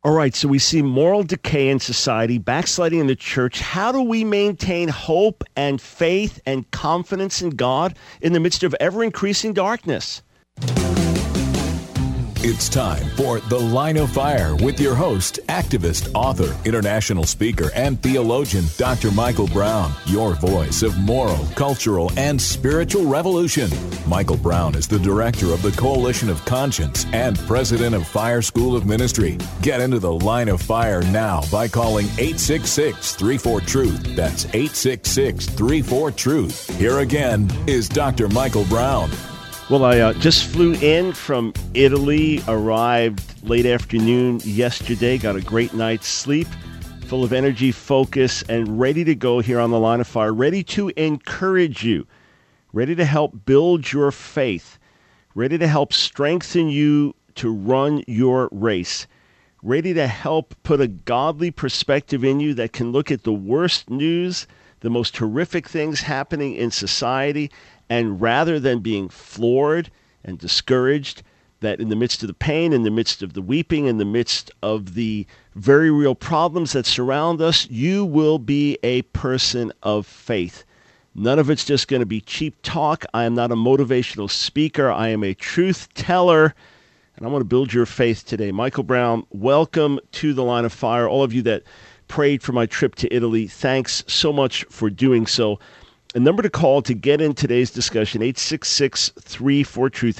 All right, so we see moral decay in society, backsliding in the church. How do we maintain hope and faith and confidence in God in the midst of ever-increasing darkness? It's time for The Line of Fire with your host, activist, author, international speaker, and theologian, Dr. Michael Brown, your voice of moral, cultural, and spiritual revolution. Michael Brown is the director of the Coalition of Conscience and president of Fire School of Ministry. Get into The Line of Fire now by calling 866-34-TRUTH. That's 866-34-TRUTH. Here again is Dr. Michael Brown. Well, I just flew in from Italy, arrived late afternoon yesterday, got a great night's sleep, full of energy, focus, and ready to go here on The Line of Fire, ready to encourage you, ready to help build your faith, ready to help strengthen you to run your race, ready to help put a godly perspective in you that can look at the worst news, the most horrific things happening in society, and rather than being floored and discouraged, that in the midst of the pain, in the midst of the weeping, in the midst of the very real problems that surround us, you will be a person of faith. None of it's just going to be cheap talk. I am not a motivational speaker. I am a truth teller, and I want to build your faith today. Michael Brown, welcome to The Line of Fire. All of you that prayed for my trip to Italy, thanks so much for doing so. A number to call to get in today's discussion, 866-34-TRUTH,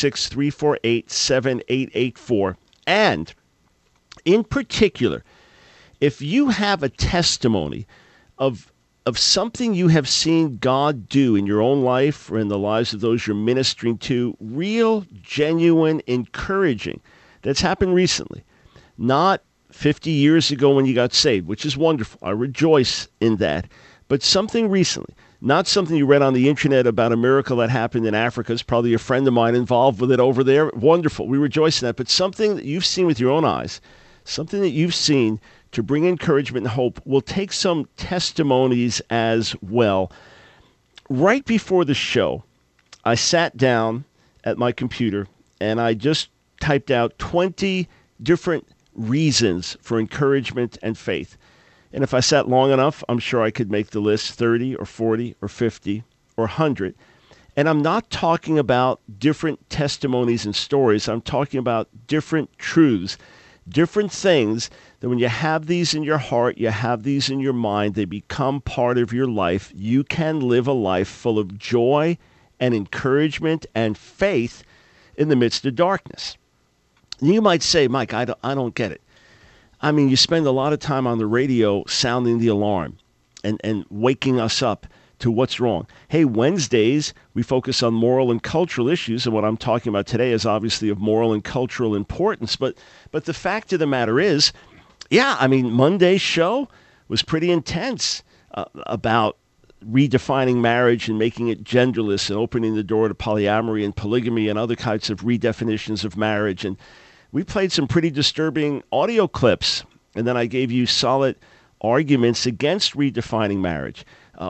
866-348-7884. And in particular, if you have a testimony of something you have seen God do in your own life or in the lives of those you're ministering to, real, genuine, encouraging, that's happened recently, not 50 years ago when you got saved, which is wonderful. I rejoice in that. But something recently. Not something you read on the internet about a miracle that happened in Africa. It's probably a friend of mine involved with it over there. Wonderful. We rejoice in that. But something that you've seen with your own eyes, something that you've seen to bring encouragement and hope. We'll take some testimonies as well. Right before the show, I sat down at my computer and I just typed out 20 different reasons for encouragement and faith. And if I sat long enough, I'm sure I could make the list 30 or 40 or 50 or 100. And I'm not talking about different testimonies and stories. I'm talking about different truths, different things that when you have these in your heart, you have these in your mind, they become part of your life. You can live a life full of joy and encouragement and faith in the midst of darkness. And you might say, Mike, I don't get it. I mean, you spend a lot of time on the radio sounding the alarm and waking us up to what's wrong. Hey, Wednesdays, we focus on moral and cultural issues, and what I'm talking about today is obviously of moral and cultural importance. But the fact of the matter is, yeah, I mean, Monday's show was pretty intense about redefining marriage and making it genderless and opening the door to polyamory and polygamy and other kinds of redefinitions of marriage. And we played some pretty disturbing audio clips, and then I gave you solid arguments against redefining marriage.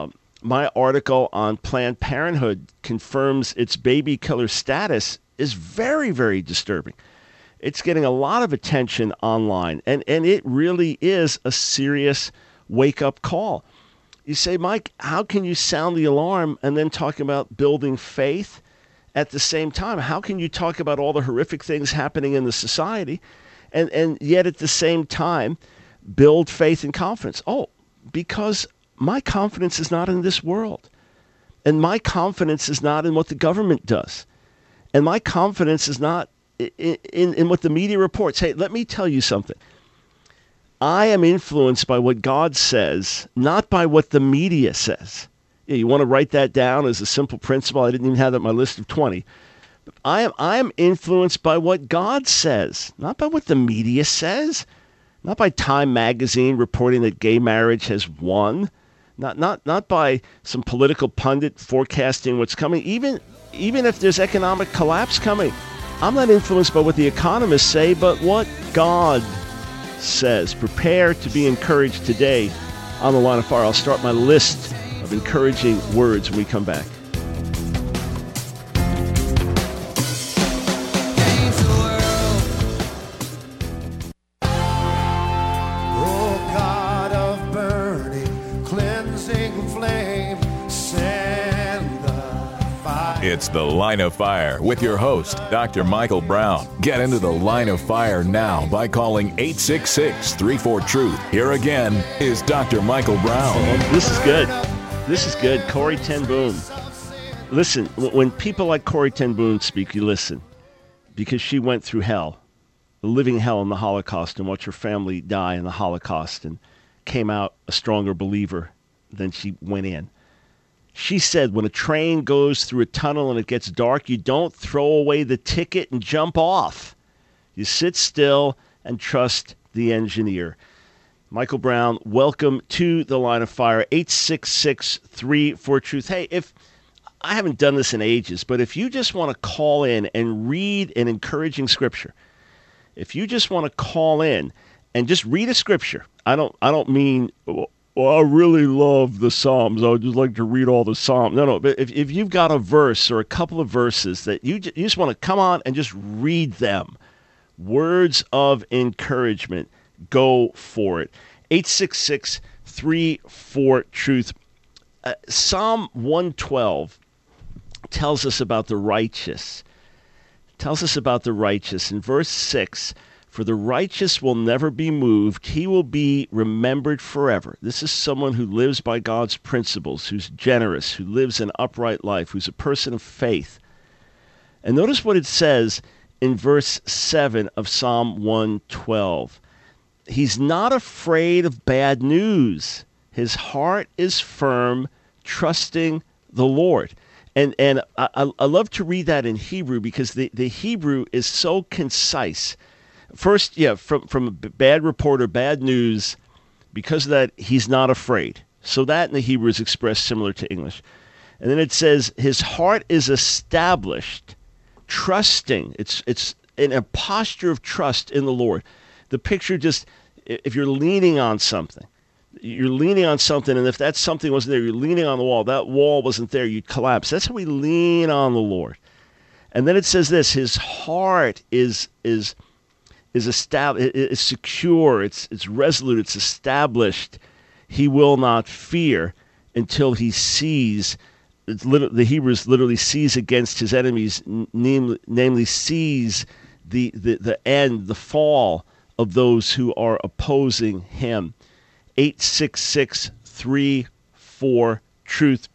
My article on Planned Parenthood confirms its baby killer status is very, very disturbing. It's getting a lot of attention online, and it really is a serious wake-up call. You say, Mike, how can you sound the alarm and then talk about building faith at the same time? How can you talk about all the horrific things happening in the society and yet at the same time build faith and confidence? Oh, because my confidence is not in this world. And my confidence is not in what the government does. And my confidence is not in what the media reports. Hey, let me tell you something. I am influenced by what God says, not by what the media says. Yeah, you want to write that down as a simple principle? I didn't even have that on my list of 20. I am influenced by what God says, not by what the media says, not by Time magazine reporting that gay marriage has won, not by some political pundit forecasting what's coming. Even if there's economic collapse coming, I'm not influenced by what the economists say, but what God says. Prepare to be encouraged today on The Line of Fire. I'll start my list of encouraging words when we come back. It's The Line of Fire with your host, Dr. Michael Brown. Get into the Line of Fire now by calling 866-34-TRUTH. Here again is Dr. Michael Brown. This is good. This is good. Corrie ten Boom. Listen, when people like Corrie ten Boom speak, you listen. Because she went through hell, the living hell in the Holocaust, and watched her family die in the Holocaust, and came out a stronger believer than she went in. She said, when a train goes through a tunnel and it gets dark, you don't throw away the ticket and jump off. You sit still and trust the engineer. Michael Brown, welcome to the Line of Fire, 866-34-TRUTH. Hey, if I haven't done this in ages, but if you just want to call in and read an encouraging scripture, if you just want to call in and just read a scripture, I don't mean, well, I really love the Psalms, I would just like to read all the Psalms. No, but if you've got a verse or a couple of verses that you just want to come on and just read them, words of encouragement, go for it. 866-34-TRUTH. Psalm 112 tells us about the righteous. In verse 6, for the righteous will never be moved. He will be remembered forever. This is someone who lives by God's principles, who's generous, who lives an upright life, who's a person of faith. And notice what it says in verse 7 of Psalm 112. He's not afraid of bad news. His heart is firm, trusting the Lord. And I love to read that in Hebrew because the Hebrew is so concise. First, from a bad report or bad news, because of that, he's not afraid. So that in the Hebrew is expressed similar to English. And then it says, his heart is established, trusting. It's in a posture of trust in the Lord. The picture just, if you're leaning on something, and if that something wasn't there, you're leaning on the wall. That wall wasn't there, you'd collapse. That's how we lean on the Lord. And then it says this, his heart is established, it's secure, it's resolute, it's established. He will not fear until he sees, the Hebrews literally sees against his enemies, namely sees the end, the fall of those who are opposing him. 866-34-TRUTH.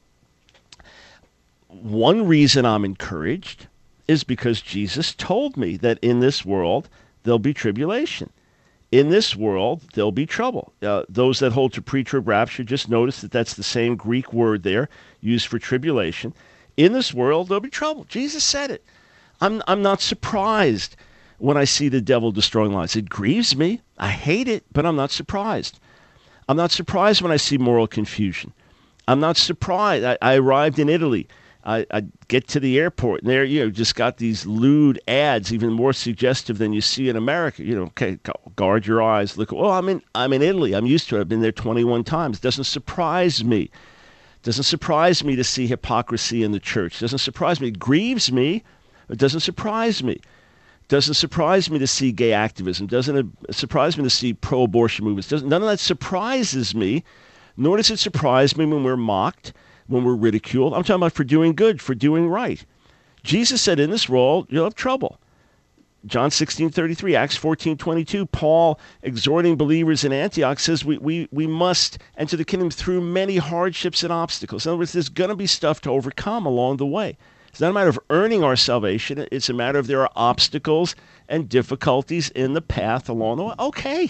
One reason I'm encouraged is because Jesus told me that in this world there'll be tribulation. In this world, there'll be trouble. Those that hold to pre-trib rapture, just notice that that's the same Greek word there used for tribulation. In this world, there'll be trouble. Jesus said it. I'm not surprised when I see the devil destroying lives. It grieves me. I hate it, but I'm not surprised. I'm not surprised when I see moral confusion. I'm not surprised. I arrived in Italy. I get to the airport, and there just got these lewd ads, even more suggestive than you see in America. Okay, guard your eyes. Look, I'm in Italy. I'm used to it. I've been there 21 times. It doesn't surprise me. It doesn't surprise me to see hypocrisy in the church. It doesn't surprise me. It grieves me. It doesn't surprise me. It doesn't surprise me to see gay activism. It doesn't surprise me to see pro-abortion movements. None of that surprises me, nor does it surprise me when we're mocked, when we're ridiculed. I'm talking about for doing good, for doing right. Jesus said, in this world, you'll have trouble. John 16:33, Acts 14:22, Paul, exhorting believers in Antioch, says we must enter the kingdom through many hardships and obstacles. In other words, there's going to be stuff to overcome along the way. It's not a matter of earning our salvation. It's a matter of there are obstacles and difficulties in the path along the way. Okay,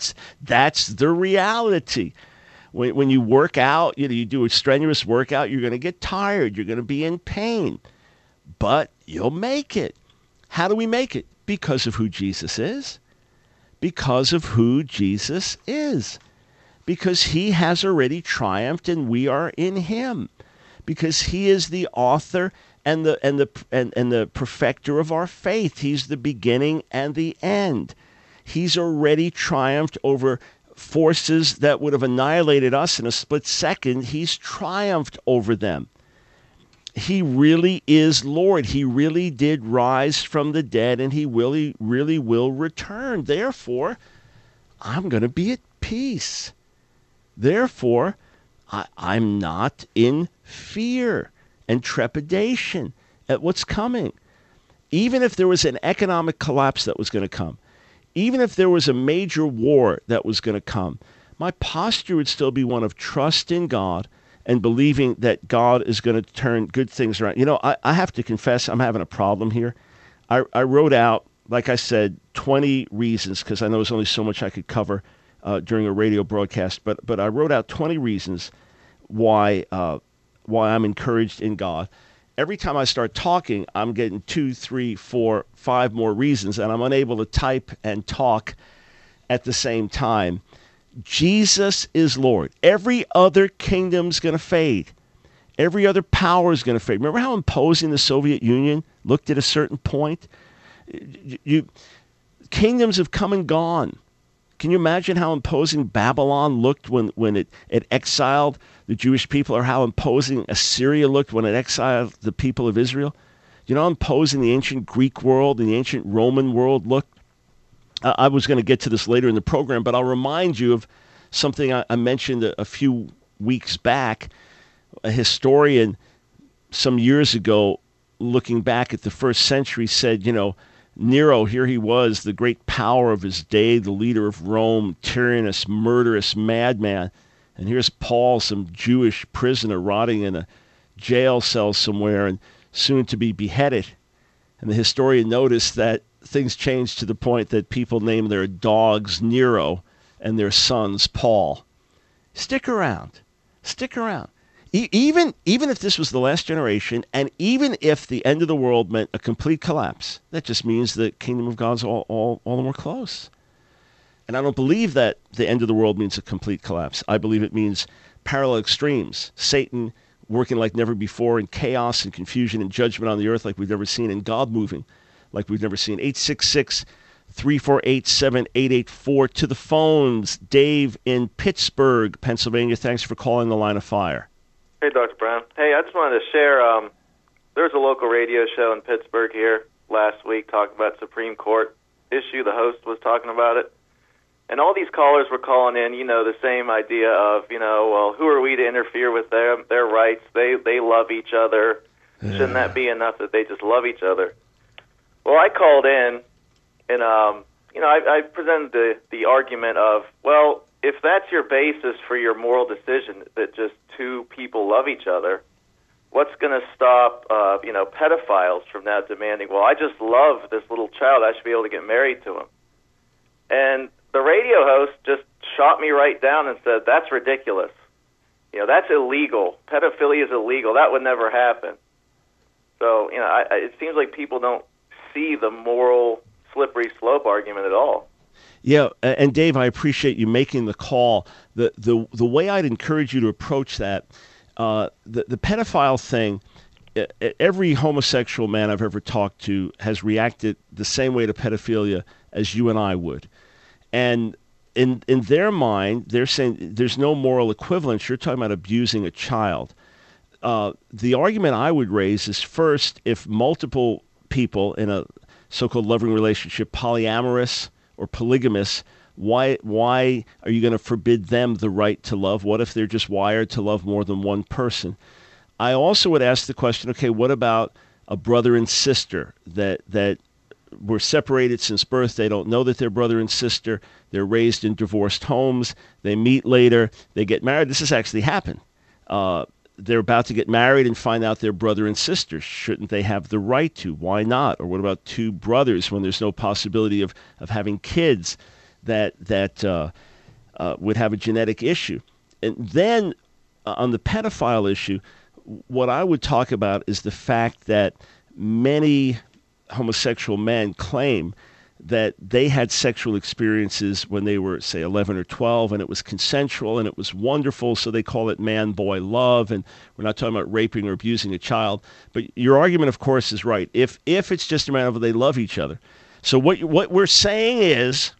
that's the reality. When you work out, you do a strenuous workout, you're going to get tired. You're going to be in pain. But you'll make it. How do we make it? Because of who Jesus is. Because of who Jesus is. Because he has already triumphed and we are in him. Because he is the author and the perfecter of our faith. He's the beginning and the end. He's already triumphed over forces that would have annihilated us in a split second. He's triumphed over them. He really is Lord. He really did rise from the dead, and he really will return. Therefore, I'm going to be at peace. Therefore, I'm not in fear and trepidation at what's coming. Even if there was an economic collapse that was going to come, even if there was a major war that was going to come, my posture would still be one of trust in God and believing that God is going to turn good things around. You know, I have to confess, I'm having a problem here. I wrote out, like I said, 20 reasons, because I know there's only so much I could cover during a radio broadcast, but I wrote out 20 reasons why I'm encouraged in God. Every time I start talking, I'm getting 2, 3, 4, 5 more reasons, and I'm unable to type and talk at the same time. Jesus is Lord. Every other kingdom's going to fade. Every other power is going to fade. Remember how imposing the Soviet Union looked at a certain point? Kingdoms have come and gone. Can you imagine how imposing Babylon looked when it exiled the Jewish people, or how imposing Assyria looked when it exiled the people of Israel? You know how imposing the ancient Greek world and the ancient Roman world looked? I was going to get to this later in the program, but I'll remind you of something I mentioned a few weeks back. A historian some years ago, looking back at the first century, said, you know, Nero, here he was, the great power of his day, the leader of Rome, tyrannous, murderous madman. And here's Paul, some Jewish prisoner rotting in a jail cell somewhere and soon to be beheaded. And the historian noticed that things changed to the point that people named their dogs Nero and their sons Paul. Stick around. Stick around. Even if this was the last generation, and even if the end of the world meant a complete collapse, that just means the kingdom of God's all the more close. And I don't believe that the end of the world means a complete collapse. I believe it means parallel extremes. Satan working like never before, in chaos and confusion and judgment on the earth like we've never seen, and God moving like we've never seen. 866-348-7884 to the phones. Dave in Pittsburgh, Pennsylvania. Thanks for calling the Line of Fire. Hey, Dr. Brown. Hey, I just wanted to share, there was a local radio show in Pittsburgh here last week talking about Supreme Court issue. The host was talking about it. And all these callers were calling in, you know, the same idea of, you know, well, who are we to interfere with their rights? They love each other. Shouldn't that be enough that they just love each other? Well, I called in, and, you know, I presented the argument of, well, if that's your basis for your moral decision, that just two people love each other, what's going to stop, you know, pedophiles from now demanding, well, I just love this little child, I should be able to get married to him? And the radio host just shot me right down and said, that's ridiculous. You know, that's illegal. Pedophilia is illegal. That would never happen. So, you know, it seems like people don't see the moral slippery slope argument at all. Yeah, and Dave, I appreciate you making the call. The way I'd encourage you to approach that, the pedophile thing, every homosexual man I've ever talked to has reacted the same way to pedophilia as you and I would. And in their mind, they're saying there's no moral equivalence. You're talking about abusing a child. The argument I would raise is, first, if multiple people in a so-called loving relationship, polyamorous or polygamous, why are you going to forbid them the right to love? What if they're just wired to love more than one person? I also would ask the question, okay, what about a brother and sister that were separated since birth? They don't know that they're brother and sister. They're raised in divorced homes. They meet later. They get married. This has actually happened. They're about to get married and find out they're brother and sister. Shouldn't they have the right to? Why not? Or what about two brothers when there's no possibility of having kids that would have a genetic issue? And then on the pedophile issue, what I would talk about is the fact that many homosexual men claim that they had sexual experiences when they were, say, 11 or 12, and it was consensual and it was wonderful, so they call it man-boy love, and we're not talking about raping or abusing a child. But your argument, of course, is right. If it's just a matter of they love each other. So what we're saying is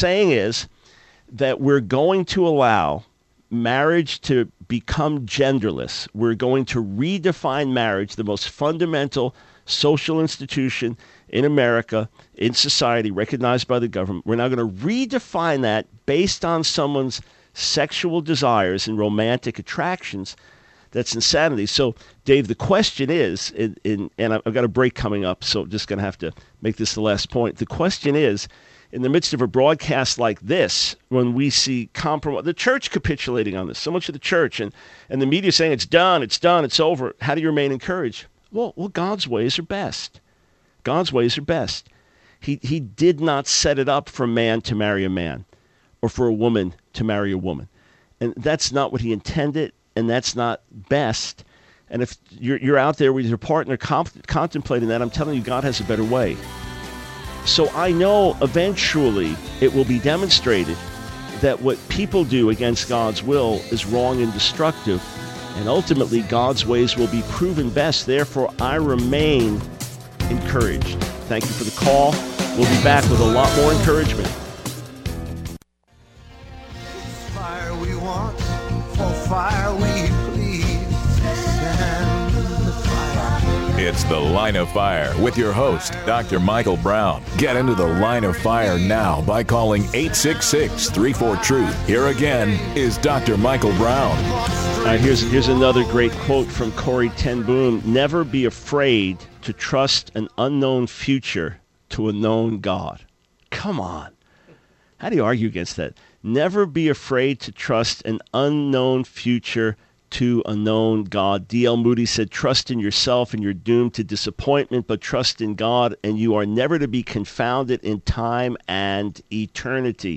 that we're going to allow marriage to become genderless. We're going to redefine marriage, the most fundamental social institution in America, in society, recognized by the government. We're now going to redefine that based on someone's sexual desires and romantic attractions. That's insanity. So, Dave, the question is, and I've got a break coming up, so I'm just going to have to make this the last point. The question is, in the midst of a broadcast like this, when we see the church capitulating on this, so much of the church, and the media saying it's done, it's over, how do you remain encouraged? Well, God's ways are best. God's ways are best. He did not set it up for man to marry a man or for a woman to marry a woman. And that's not what he intended, and that's not best. And if you're out there with your partner contemplating that, I'm telling you, God has a better way. So I know eventually it will be demonstrated that what people do against God's will is wrong and destructive, and ultimately God's ways will be proven best. Therefore, I remain encouraged. Thank you for the call. We'll be back with a lot more encouragement. Fire we want, for fire we plead. Stand the fire. It's The Line of Fire with your host, Dr. Michael Brown. Get into the Line of Fire now by calling 866-34-TRUTH. Here again is Dr. Michael Brown. All right, here's another great quote from Corrie ten Boom. Never be afraid to trust an unknown future to a known God. Come on. How do you argue against that? Never be afraid to trust an unknown future to a known God. D.L. Moody said, trust in yourself and you're doomed to disappointment, but trust in God and you are never to be confounded in time and eternity.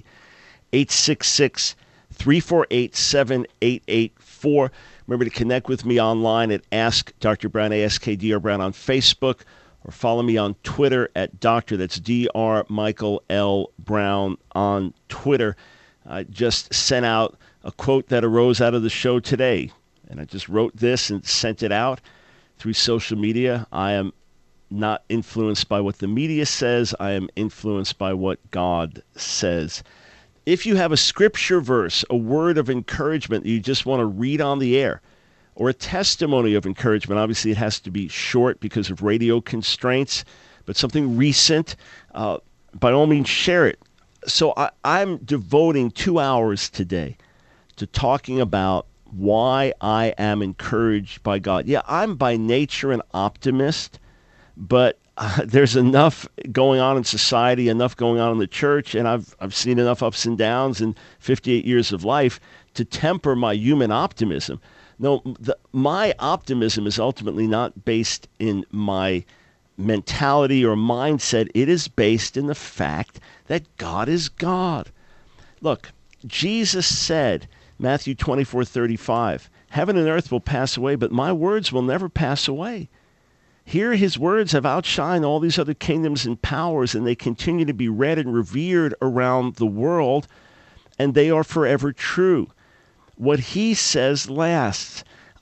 866-348-7884. Remember to connect with me online at Ask Dr. Brown, AskDR Brown on Facebook, or follow me on Twitter at Dr. That's Dr. Michael L. Brown on Twitter. I just sent out a quote that arose out of the show today, and I just wrote this and sent it out through social media. I am not influenced by what the media says. I am influenced by what God says. If you have a scripture verse, a word of encouragement that you just want to read on the air, or a testimony of encouragement, obviously it has to be short because of radio constraints, but something recent, by all means share it. So I'm devoting 2 hours today to talking about why I am encouraged by God. Yeah, I'm by nature an optimist, but there's enough going on in society, enough going on in the church, and I've seen enough ups and downs in 58 years of life to temper my human optimism. No, my optimism is ultimately not based in my mentality or mindset. It is based in the fact that God is God. Look, Jesus said, Matthew 24:35, heaven and earth will pass away, but my words will never pass away. Here his words have outshined all these other kingdoms and powers, and they continue to be read and revered around the world, and they are forever true. What he says lasts.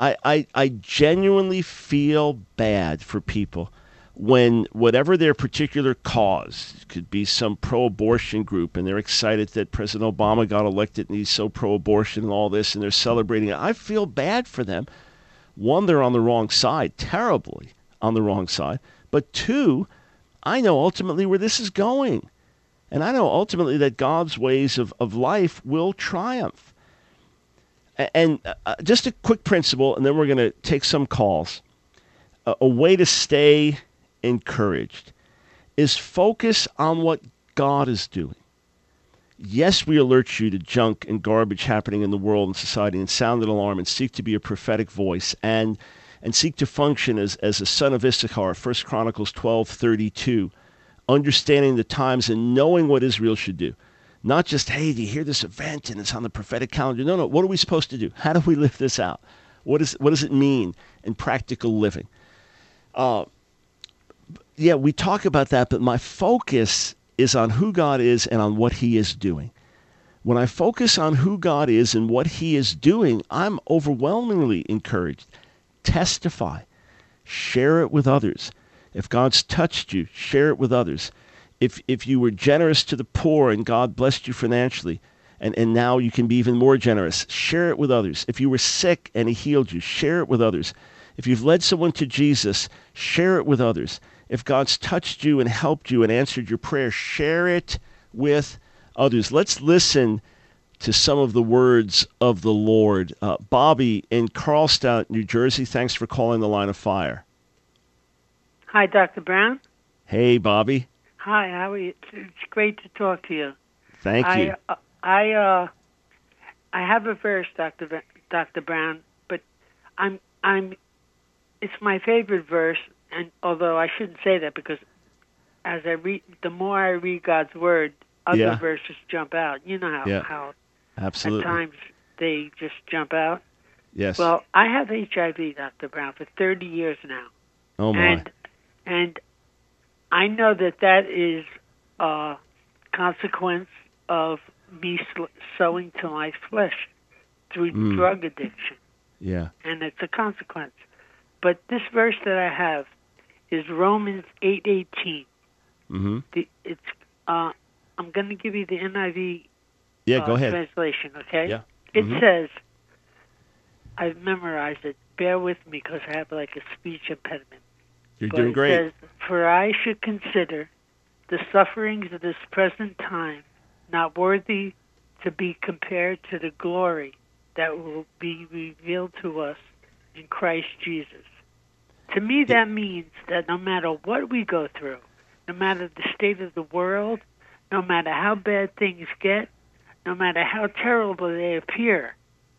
I genuinely feel bad for people when whatever their particular cause, it could be some pro-abortion group, and they're excited that President Obama got elected and he's so pro-abortion and all this, and they're celebrating it. I feel bad for them. One, they're on the wrong side, terribly on the wrong side. But two, I know ultimately where this is going. And I know ultimately that God's ways of life will triumph. And just a quick principle, and then we're going to take some calls. A way to stay encouraged is focus on what God is doing. Yes, we alert you to junk and garbage happening in the world and society and sound an alarm and seek to be a prophetic voice and seek to function as a son of Issachar, 1 Chronicles 12:32, understanding the times and knowing what Israel should do. Not just, hey, do you hear this event and it's on the prophetic calendar? No, what are we supposed to do? How do we live this out? What does it mean in practical living? Yeah, we talk about that, but my focus is on who God is and on what he is doing. When I focus on who God is and what he is doing, I'm overwhelmingly encouraged. Testify. Share it with others. If God's touched you, share it with others. If you were generous to the poor and God blessed you financially, and now you can be even more generous, share it with others. If you were sick and he healed you, share it with others. If you've led someone to Jesus, share it with others. If God's touched you and helped you and answered your prayer, share it with others. Let's listen to some of the words of the Lord. Bobby in Carlstown, New Jersey, thanks for calling the Line of Fire. Hi, Dr. Brown. Hey, Bobby. Hi, how are you? It's great to talk to you. Thank you. I have a verse, Dr. Brown, but it's my favorite verse, and although I shouldn't say that because as I read, the more I read God's Word, other verses jump out. You know how absolutely at times they just jump out. Yes. Well, I have HIV, Dr. Brown, for 30 years now. Oh my. And I know that is a consequence of me sowing to my flesh through drug addiction. Yeah. And it's a consequence. But this verse that I have is Romans 8:18. Mm-hmm. I'm going to give you the NIV go ahead. translation, okay? Yeah. It says, I've memorized it. Bear with me because I have like a speech impediment. You're doing great. It says, for I should consider the sufferings of this present time not worthy to be compared to the glory that will be revealed to us in Christ Jesus. To me, that means that no matter what we go through, no matter the state of the world, no matter how bad things get, no matter how terrible they appear,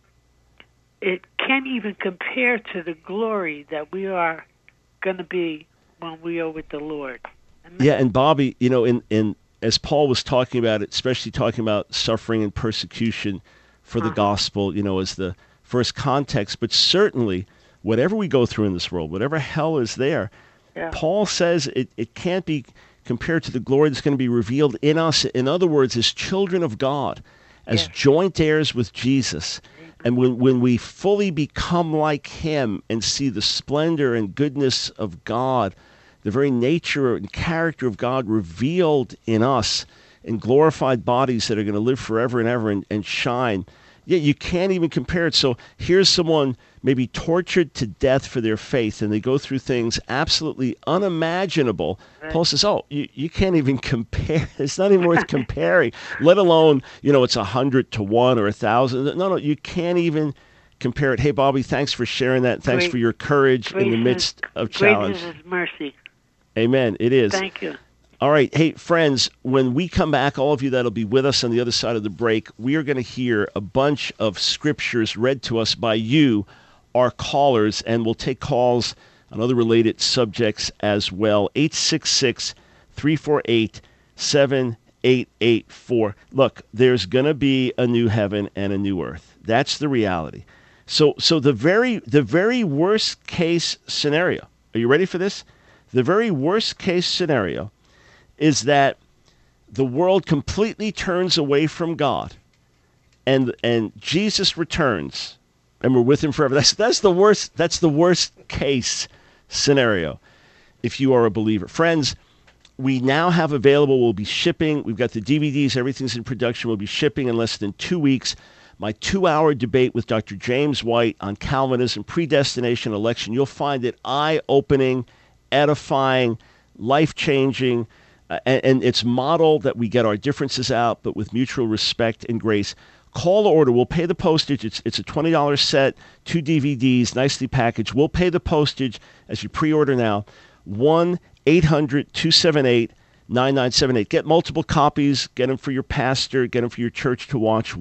it can't even compare to the glory that we are going to be when we are with the Lord. And Bobby, in as Paul was talking about it, especially talking about suffering and persecution for the gospel, as the first context, but certainly whatever we go through in this world, whatever hell is there, Paul says it can't be compared to the glory that's going to be revealed in us. In other words, as children of God, as joint heirs with Jesus. And when we fully become like him and see the splendor and goodness of God, the very nature and character of God revealed in us in glorified bodies that are going to live forever and ever and shine, you can't even compare it. So here's someone maybe tortured to death for their faith, and they go through things absolutely unimaginable. Right. Paul says, you can't even compare. It's not even worth comparing, let alone, it's 100 to 1 or 1,000. No, you can't even compare it. Hey, Bobby, thanks for sharing that. Thanks for your courage in the midst of challenge. Greatness is mercy. Amen. It is. Thank you. All right. Hey, friends, when we come back, all of you that'll be with us on the other side of the break, we are going to hear a bunch of scriptures read to us by you, our callers, and we'll take calls on other related subjects as well. 866-348-7884. Look, there's going to be a new heaven and a new earth. That's the reality. So the very worst case scenario, are you ready for this? The very worst case scenario is that the world completely turns away from God and Jesus returns and we're with him forever. That's the worst case scenario if you are a believer. Friends, we now have available, we'll be shipping, we've got the DVDs, everything's in production, we'll be shipping in less than 2 weeks. My 2-hour debate with Dr. James White on Calvinism, predestination, election. You'll find it eye-opening, edifying, life-changing, and it's modeled that we get our differences out, but with mutual respect and grace. Call or order. We'll pay the postage. It's a $20 set, 2 DVDs, nicely packaged. We'll pay the postage as you pre-order now. 1-800-278-9978. Get multiple copies. Get them for your pastor. Get them for your church to watch.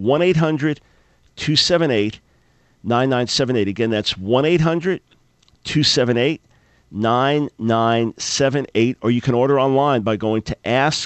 1-800-278-9978. Again, that's 1-800-278-9978. Or you can order online by going to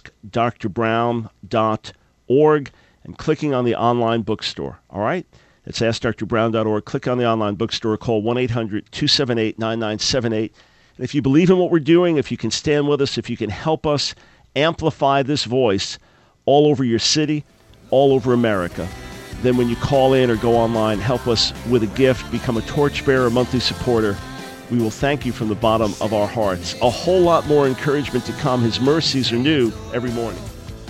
AskDrBrown.org and clicking on the online bookstore. All right? That's AskDrBrown.org. Click on the online bookstore. Call 1-800-278-9978. And if you believe in what we're doing, if you can stand with us, if you can help us amplify this voice all over your city, all over America, then when you call in or go online, help us with a gift, become a torchbearer, a monthly supporter. We will thank you from the bottom of our hearts. A whole lot more encouragement to come. His mercies are new every morning.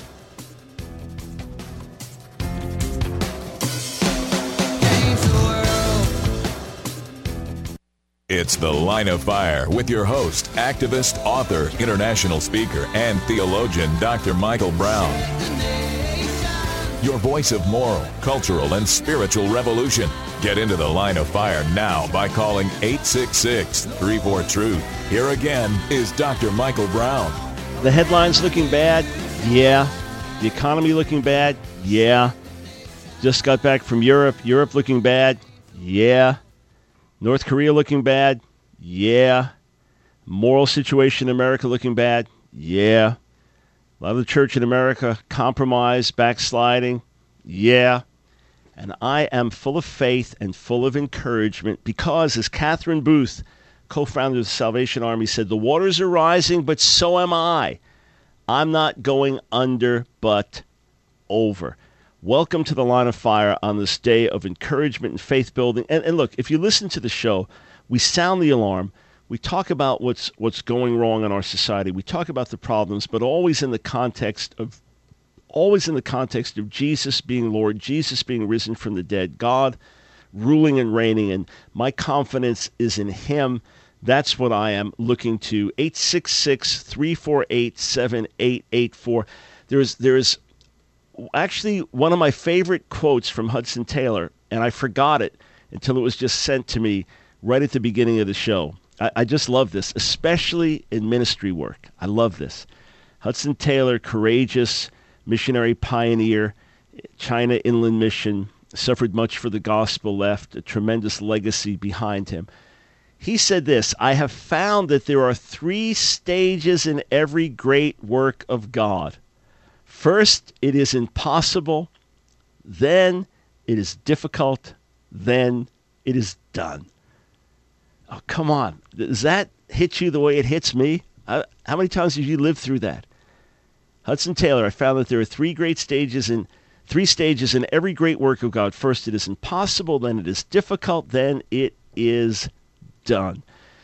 It's The Line of Fire with your host, activist, author, international speaker, and theologian, Dr. Michael Brown. your voice of moral, cultural, and spiritual revolution. Get into the Line of Fire now by calling 866-34-TRUTH. Here again is Dr. Michael Brown. The headlines looking bad? Yeah. The economy looking bad? Yeah. Just got back from Europe. Europe looking bad? Yeah. North Korea looking bad? Yeah. Moral situation in America looking bad? Yeah. A lot of the church in America compromised, backsliding? Yeah. And I am full of faith and full of encouragement because, as Catherine Booth, co-founder of the Salvation Army, said, the waters are rising, but so am I. I'm not going under, but over. Welcome to the Line of Fire on this day of encouragement and faith building. And look, if you listen to the show, we sound the alarm. We talk about what's going wrong in our society. We talk about the problems, but always in the context of Jesus being Lord, Jesus being risen from the dead, God ruling and reigning, and my confidence is in Him. That's what I am looking to. 866-348-7884. There is actually one of my favorite quotes from Hudson Taylor, and I forgot it until it was just sent to me right at the beginning of the show. I just love this, especially in ministry work. I love this. Hudson Taylor, courageous missionary pioneer, China Inland Mission, suffered much for the gospel, left a tremendous legacy behind him. He said this: I have found that there are 3 stages in every great work of God. First, it is impossible. Then it is difficult. Then it is done. Oh, come on. Does that hit you the way it hits me? How many times have you lived through that? Hudson Taylor, I found that there are 3 stages in every great work of God. First, it is impossible. Then it is difficult. Then it is done.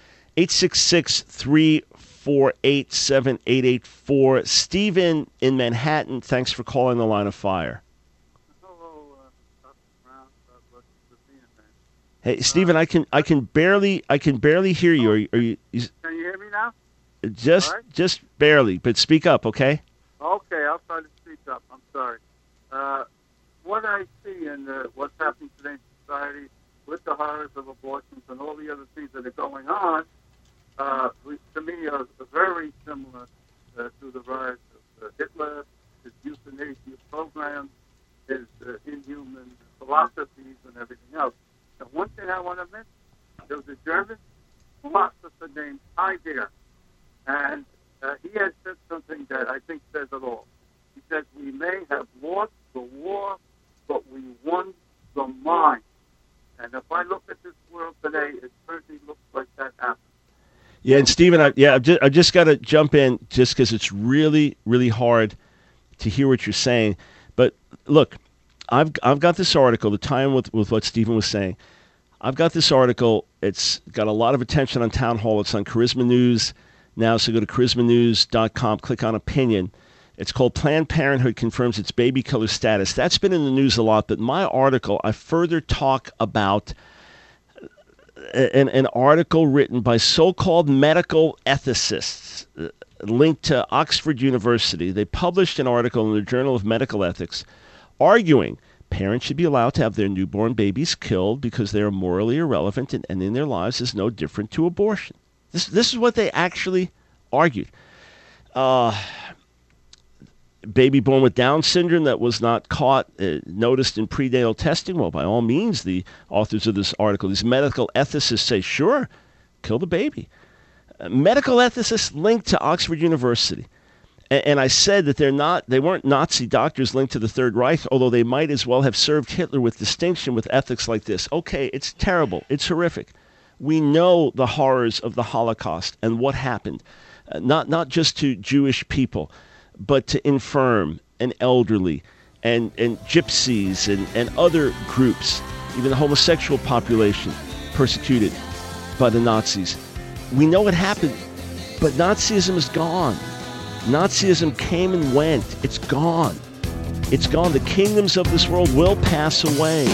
866-348-7884. Stephen in Manhattan, thanks for calling the Line of Fire. Hello, Dr. Brown. Bless you for being there. Hey, Stephen, I can barely hear you. Are you Can you hear me now? just barely, but speak up, okay? Okay, I'll try to speak up. I'm sorry. What I see in what's happening today in society with the horrors of abortions and all the other things that are going on, to me, are very similar to the rise of Hitler, his euthanasia programs, his inhuman philosophies, and everything else. And one thing I want to mention, there was a German philosopher named Heidegger, and he had said something that I think says it all. He said, we may have lost the war, but we won the mind. And if I look at this world today, it certainly looks like that happened. Yeah, and Stephen, I just got to jump in just because it's really, really hard to hear what you're saying. But look, I've got this article to tie in with what Stephen was saying. I've got this article. It's got a lot of attention on Town Hall. It's on Charisma News now, so go to charismanews.com, click on opinion. It's called Planned Parenthood Confirms Its Baby Killer Status. That's been in the news a lot, but my article, I further talk about an article written by so-called medical ethicists linked to Oxford University. They published an article in the Journal of Medical Ethics arguing parents should be allowed to have their newborn babies killed because they are morally irrelevant and ending their lives is no different to abortion. This is what they actually argued. Baby born with Down syndrome that was not noticed in prenatal testing. Well, by all means, the authors of this article, these medical ethicists say, sure, kill the baby. Medical ethicists linked to Oxford University. And I said that they weren't Nazi doctors linked to the Third Reich, although they might as well have served Hitler with distinction with ethics like this. Okay, it's terrible. It's horrific. We know the horrors of the Holocaust and what happened, not just to Jewish people, but to infirm and elderly and gypsies and other groups, even the homosexual population persecuted by the Nazis. We know what happened, but Nazism is gone. Nazism came and went. It's gone. It's gone. The kingdoms of this world will pass away.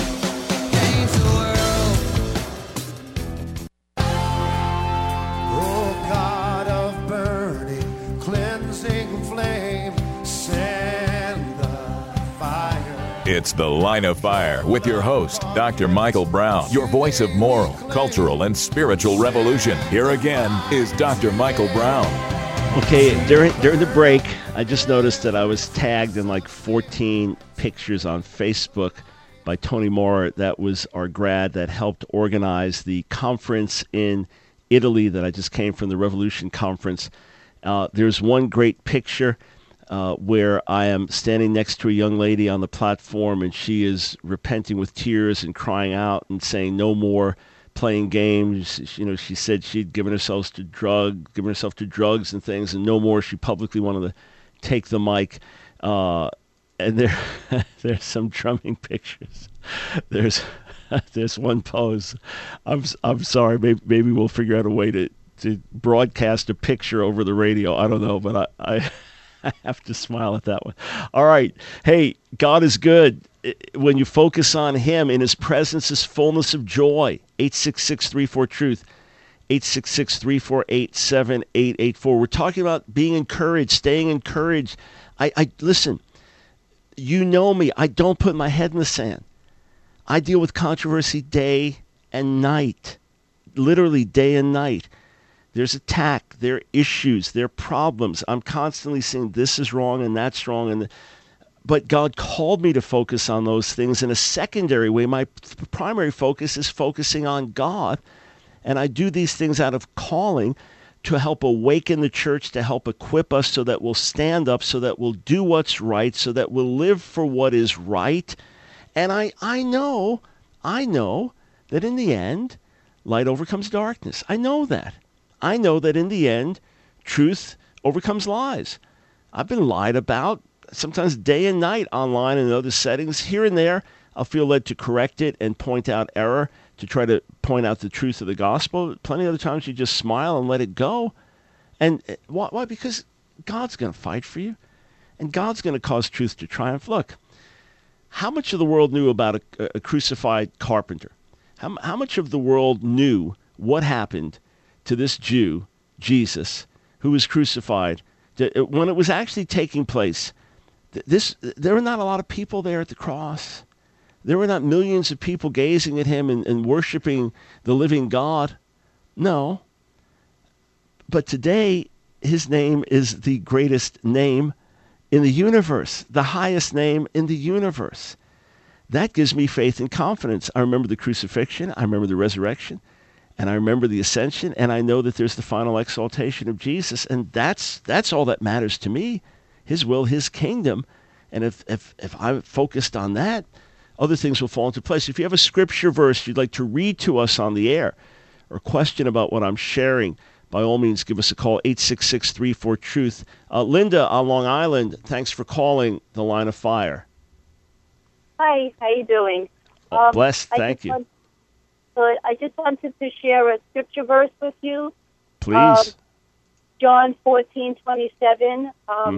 Cleansing flame, send the fire. It's The Line of Fire with your host, Dr. Michael Brown, your voice of moral, cultural, and spiritual revolution. Here again is Dr. Michael Brown. Okay, during the break, I just noticed that I was tagged in like 14 pictures on Facebook by Tony Moore. That was our grad that helped organize the conference in Italy that I just came from, the Revolution Conference. There's one great picture where I am standing next to a young lady on the platform, and she is repenting with tears and crying out and saying no more playing games. You know, she said she'd given herself to drugs and things, and no more. She publicly wanted to take the mic. And there's some drumming pictures. There's one pose. I'm sorry. Maybe we'll figure out a way to broadcast a picture over the radio. I don't know, but I have to smile at that one. All right. Hey, God is good. When you focus on Him, in His presence is fullness of joy. 866-34-TRUTH. 866-348-7884. We're talking about being encouraged, staying encouraged. I listen, you know me. I don't put my head in the sand. I deal with controversy day and night, literally day and night. There's attack, there are issues, there are problems. I'm constantly saying this is wrong and that's wrong. But God called me to focus on those things in a secondary way. My primary focus is focusing on God. And I do these things out of calling to help awaken the church, to help equip us so that we'll stand up, so that we'll do what's right, so that we'll live for what is right. And I know that in the end, light overcomes darkness. I know that. I know that in the end, truth overcomes lies. I've been lied about, sometimes day and night online and in other settings. Here and there, I'll feel led to correct it and point out error, to try to point out the truth of the gospel. Plenty of other times you just smile and let it go. And why? Because God's going to fight for you, and God's going to cause truth to triumph. Look, how much of the world knew about a crucified carpenter? How much of the world knew what happened to this Jew, Jesus, who was crucified, when it was actually taking place? There were not a lot of people there at the cross. There were not millions of people gazing at him and worshiping the living God. No. But today, his name is the greatest name in the universe, the highest name in the universe. That gives me faith and confidence. I remember the crucifixion, I remember the resurrection, and I remember the ascension, and I know that there's the final exaltation of Jesus, and that's all that matters to me. His will, His kingdom. And if I'm focused on that, other things will fall into place. If you have a scripture verse you'd like to read to us on the air, or question about what I'm sharing, by all means, give us a call, 866-34-TRUTH. Linda on Long Island, thanks for calling the Line of Fire. Hi, how you doing? Blessed, thank you. I just wanted to share a scripture verse with you. Please. John 14:27.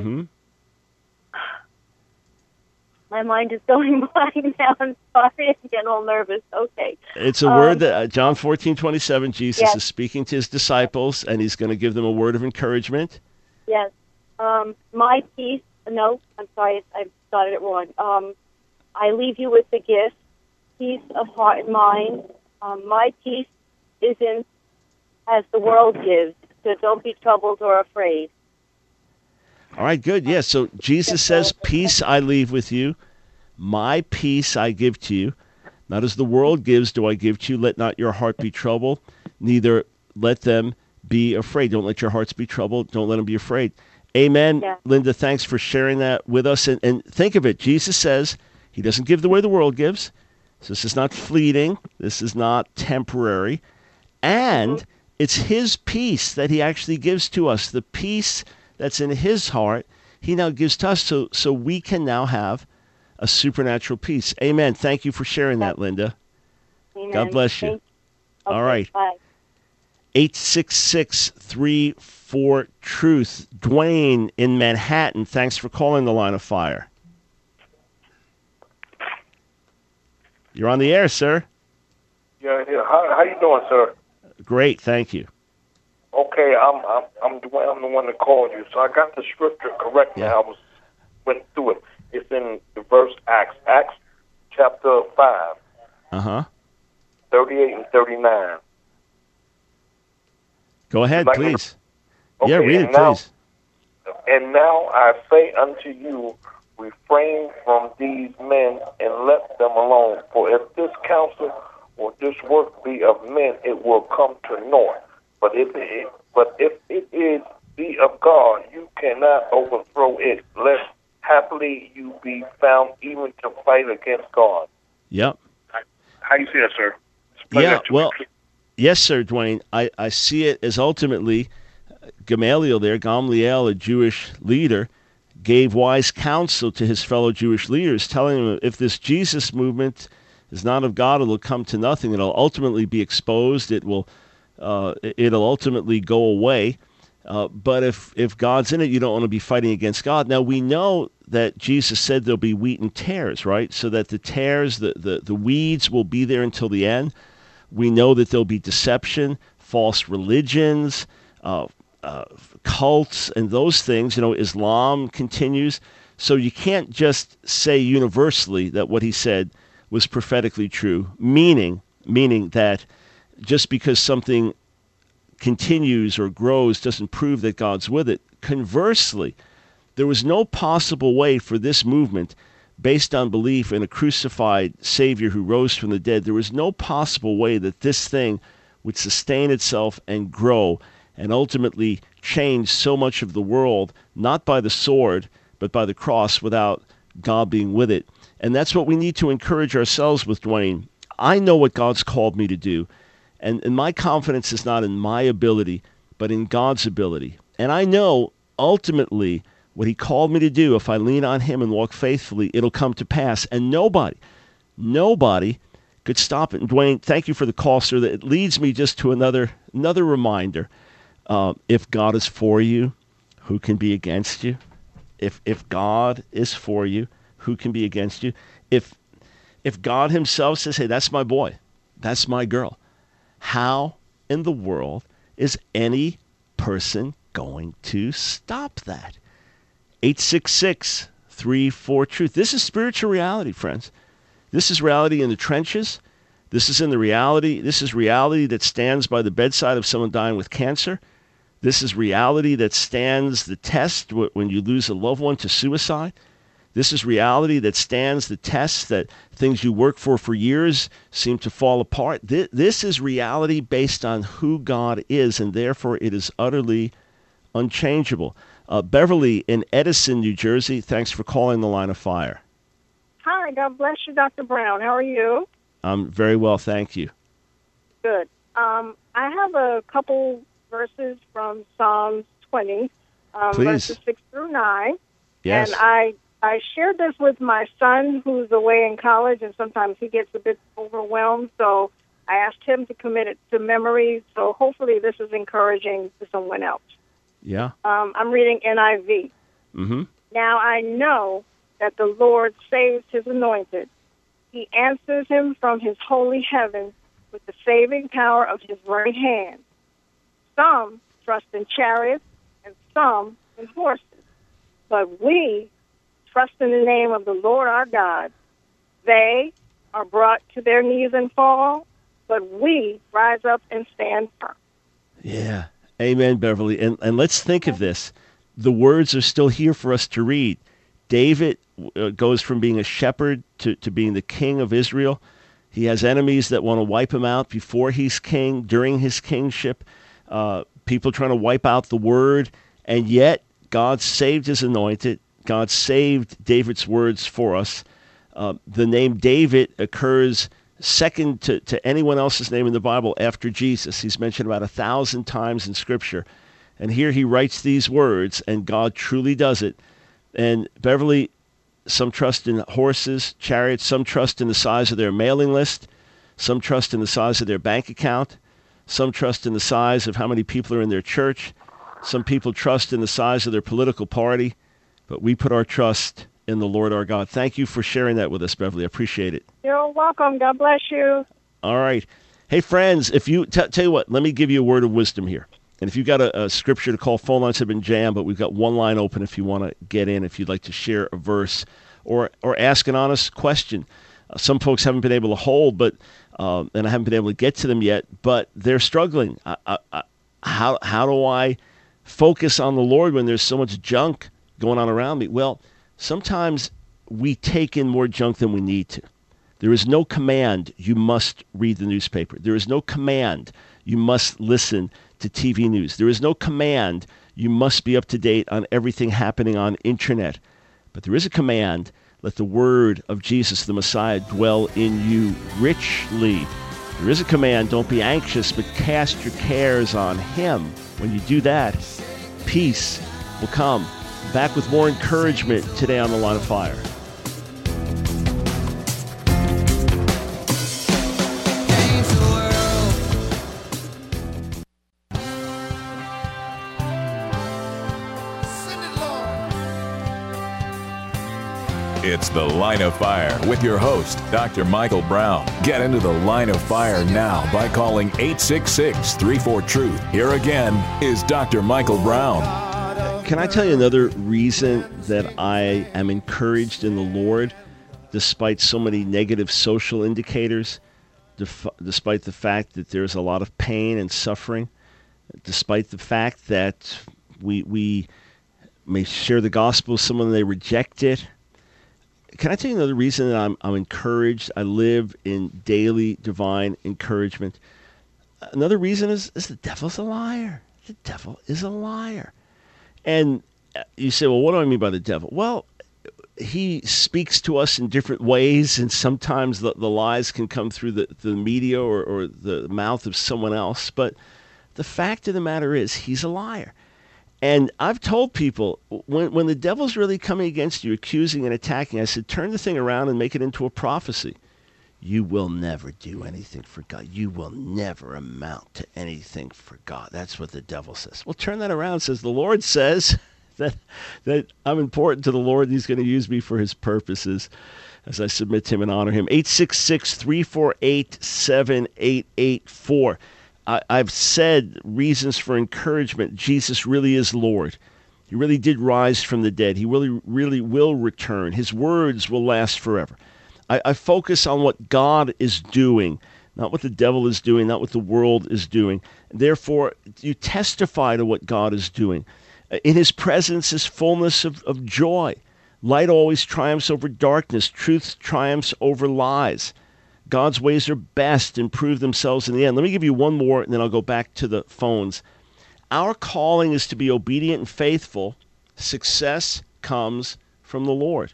My mind is going blank now. I'm sorry. I'm getting all nervous. Okay. It's a word that John 14:27, Jesus is speaking to His disciples, and He's going to give them a word of encouragement. Yes. My peace. No, I'm sorry. I started it wrong. I leave you with the gift, peace of heart and mind. My peace isn't as the world gives, so don't be troubled or afraid. All right, good. Yeah, so Jesus says, peace I leave with you. My peace I give to you. Not as the world gives do I give to you. Let not your heart be troubled, neither let them be afraid. Don't let your hearts be troubled. Don't let them be afraid. Amen. Yeah. Linda, thanks for sharing that with us. And think of it. Jesus says He doesn't give the way the world gives. So this is not fleeting. This is not temporary. And it's His peace that He actually gives to us. The peace that's in His heart, He now gives to us, so we can now have a supernatural peace. Amen. Thank you for sharing that, Linda. Amen. God bless you. Okay, all right. Bye. 866-34-TRUTH. Dwayne in Manhattan, thanks for calling the Line of Fire. You're on the air, sir. Yeah. How you doing, sir? Great, thank you. Okay, I'm Dwayne. I'm the one that called you. So I got the scripture correct now. I went through it. It's in the verse Acts chapter 5, Uh-huh. 38 and 39. Go ahead, Like me to- please. Yeah, Okay, read it, and now- please. And now I say unto you, refrain from these men and let them alone. For if this counsel or this work be of men, it will come to naught. But if it is be of God, you cannot overthrow it, lest happily you be found even to fight against God. Yep. How do you see that, sir? Explain Yeah, that to me, well, please. yes, sir, Dwayne. I see it as ultimately Gamaliel, a Jewish leader, gave wise counsel to his fellow Jewish leaders, telling them if this Jesus movement is not of God, it'll come to nothing. It'll ultimately be exposed. It'll ultimately go away. But if God's in it, you don't want to be fighting against God. Now, we know that Jesus said there'll be wheat and tares, right? So that the tares, the weeds will be there until the end. We know that there'll be deception, false religions, cults, and those things. Islam continues. So you can't just say universally that what he said was prophetically true, meaning that just because something continues or grows doesn't prove that God's with it. Conversely, there was no possible way for this movement, based on belief in a crucified Savior who rose from the dead, there was no possible way that this thing would sustain itself and grow and ultimately change so much of the world, not by the sword, but by the cross, without God being with it. And that's what we need to encourage ourselves with, Dwayne. I know what God's called me to do, and my confidence is not in my ability, but in God's ability. And I know, ultimately, what he called me to do, if I lean on him and walk faithfully, it'll come to pass. And nobody could stop it. And Dwayne, thank you for the call, sir. That it leads me just to another reminder. If God is for you, who can be against you? If God is for you, who can be against you? If God himself says, hey, that's my boy, that's my girl, how in the world is any person going to stop that? 866-34-TRUTH. This is spiritual reality, friends. This is reality in the trenches. This is reality that stands by the bedside of someone dying with cancer. This is reality that stands the test when you lose a loved one to suicide. This is reality that stands the test that things you work for years seem to fall apart. This is reality based on who God is, and therefore it is utterly unchangeable. Beverly in Edison, New Jersey, thanks for calling the Line of Fire. Hi, God bless you, Dr. Brown. How are you? I'm very well, thank you. Good. I have a couple verses from Psalms 20, verses 6 through 9. Yes. And I shared this with my son, who's away in college, and sometimes he gets a bit overwhelmed, so I asked him to commit it to memory, so hopefully this is encouraging to someone else. Yeah. I'm reading NIV. Mm-hmm. Now I know that the Lord saves his anointed. He answers him from his holy heaven with the saving power of his right hand. Some trust in chariots and some in horses. But we trust in the name of the Lord our God. They are brought to their knees and fall, but we rise up and stand firm. Yeah. Amen, Beverly. And let's think of this. The words are still here for us to read. David goes from being a shepherd to being the king of Israel. He has enemies that want to wipe him out before he's king, during his kingship. People trying to wipe out the word. And yet, God saved his anointed. God saved David's words for us. The name David occurs second to anyone else's name in the Bible after Jesus. He's mentioned about 1,000 times in Scripture. And here he writes these words, and God truly does it. And Beverly, some trust in horses, chariots, some trust in the size of their mailing list, some trust in the size of their bank account, some trust in the size of how many people are in their church, some people trust in the size of their political party, but we put our trust in the Lord our God. Thank you for sharing that with us, Beverly. I appreciate it. You're welcome. God bless you. All right. Hey, friends, if you tell you what, let me give you a word of wisdom here. And if you've got a scripture to call, phone lines have been jammed, but we've got one line open if you want to get in, if you'd like to share a verse or ask an honest question. Some folks haven't been able to hold, but and I haven't been able to get to them yet, but they're struggling. How do I focus on the Lord when there's so much junk going on around me? Well, sometimes we take in more junk than we need to. There is no command you must read the newspaper. There is no command you must listen to TV news. There is no command you must be up to date on everything happening on internet. But there is a command, let the word of Jesus, the Messiah, dwell in you richly. There is a command, don't be anxious, but cast your cares on him. When you do that, peace will come. Back with more encouragement today on The Line of Fire. It's The Line of Fire with your host, Dr. Michael Brown. Get into The Line of Fire now by calling 866-34-TRUTH. Here again is Dr. Michael Brown. Can I tell you another reason that I am encouraged in the Lord, despite so many negative social indicators, despite the fact that there's a lot of pain and suffering, despite the fact that we may share the gospel with someone and they reject it? Can I tell you another reason that I'm encouraged? I live in daily divine encouragement. Another reason is the devil's a liar. The devil is a liar. And you say, well, what do I mean by the devil? Well, he speaks to us in different ways, and sometimes the lies can come through the media or the mouth of someone else. But the fact of the matter is, he's a liar. And I've told people, when the devil's really coming against you, accusing and attacking, I said, turn the thing around and make it into a prophecy. You will never do anything for God. You will never amount to anything for God. That's what the devil says. Well, turn that around and says, the Lord says that I'm important to the Lord and he's going to use me for his purposes as I submit to him and honor him. 866-348-7884. I've said reasons for encouragement. Jesus really is Lord. He really did rise from the dead. He really will return. His words will last forever. I focus on what God is doing, not what the devil is doing, not what the world is doing. Therefore, you testify to what God is doing. In his presence is fullness of joy. Light always triumphs over darkness. Truth triumphs over lies. God's ways are best and prove themselves in the end. Let me give you one more, and then I'll go back to the phones. Our calling is to be obedient and faithful. Success comes from the Lord.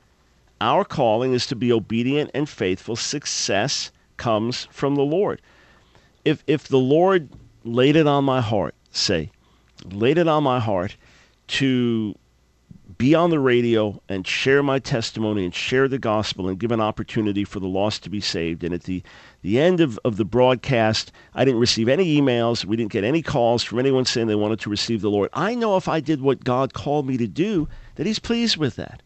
Our calling is to be obedient and faithful. Success comes from the Lord. If the Lord laid it on my heart, laid it on my heart to be on the radio and share my testimony and share the gospel and give an opportunity for the lost to be saved. And at the end of the broadcast, I didn't receive any emails. We didn't get any calls from anyone saying they wanted to receive the Lord. I know if I did what God called me to do, that he's pleased with that.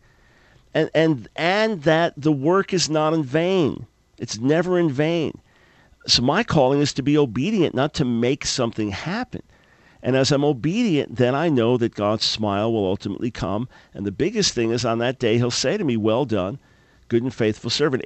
And that the work is not in vain. It's never in vain. So my calling is to be obedient, not to make something happen. And as I'm obedient, then I know that God's smile will ultimately come. And the biggest thing is on that day, he'll say to me, well done, good and faithful servant.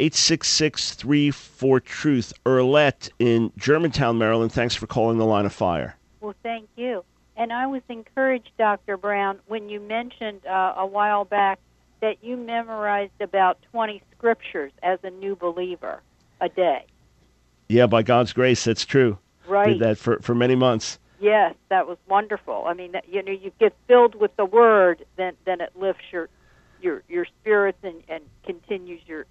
866-34-TRUTH. Erlette in Germantown, Maryland. Thanks for calling The Line of Fire. Well, thank you. And I was encouraged, Dr. Brown, when you mentioned a while back that you memorized about 20 scriptures as a new believer a day. Yeah, by God's grace, that's true. Right. Did that for many months. Yes, that was wonderful. I mean, you get filled with the Word, then it lifts your spirits and continues your,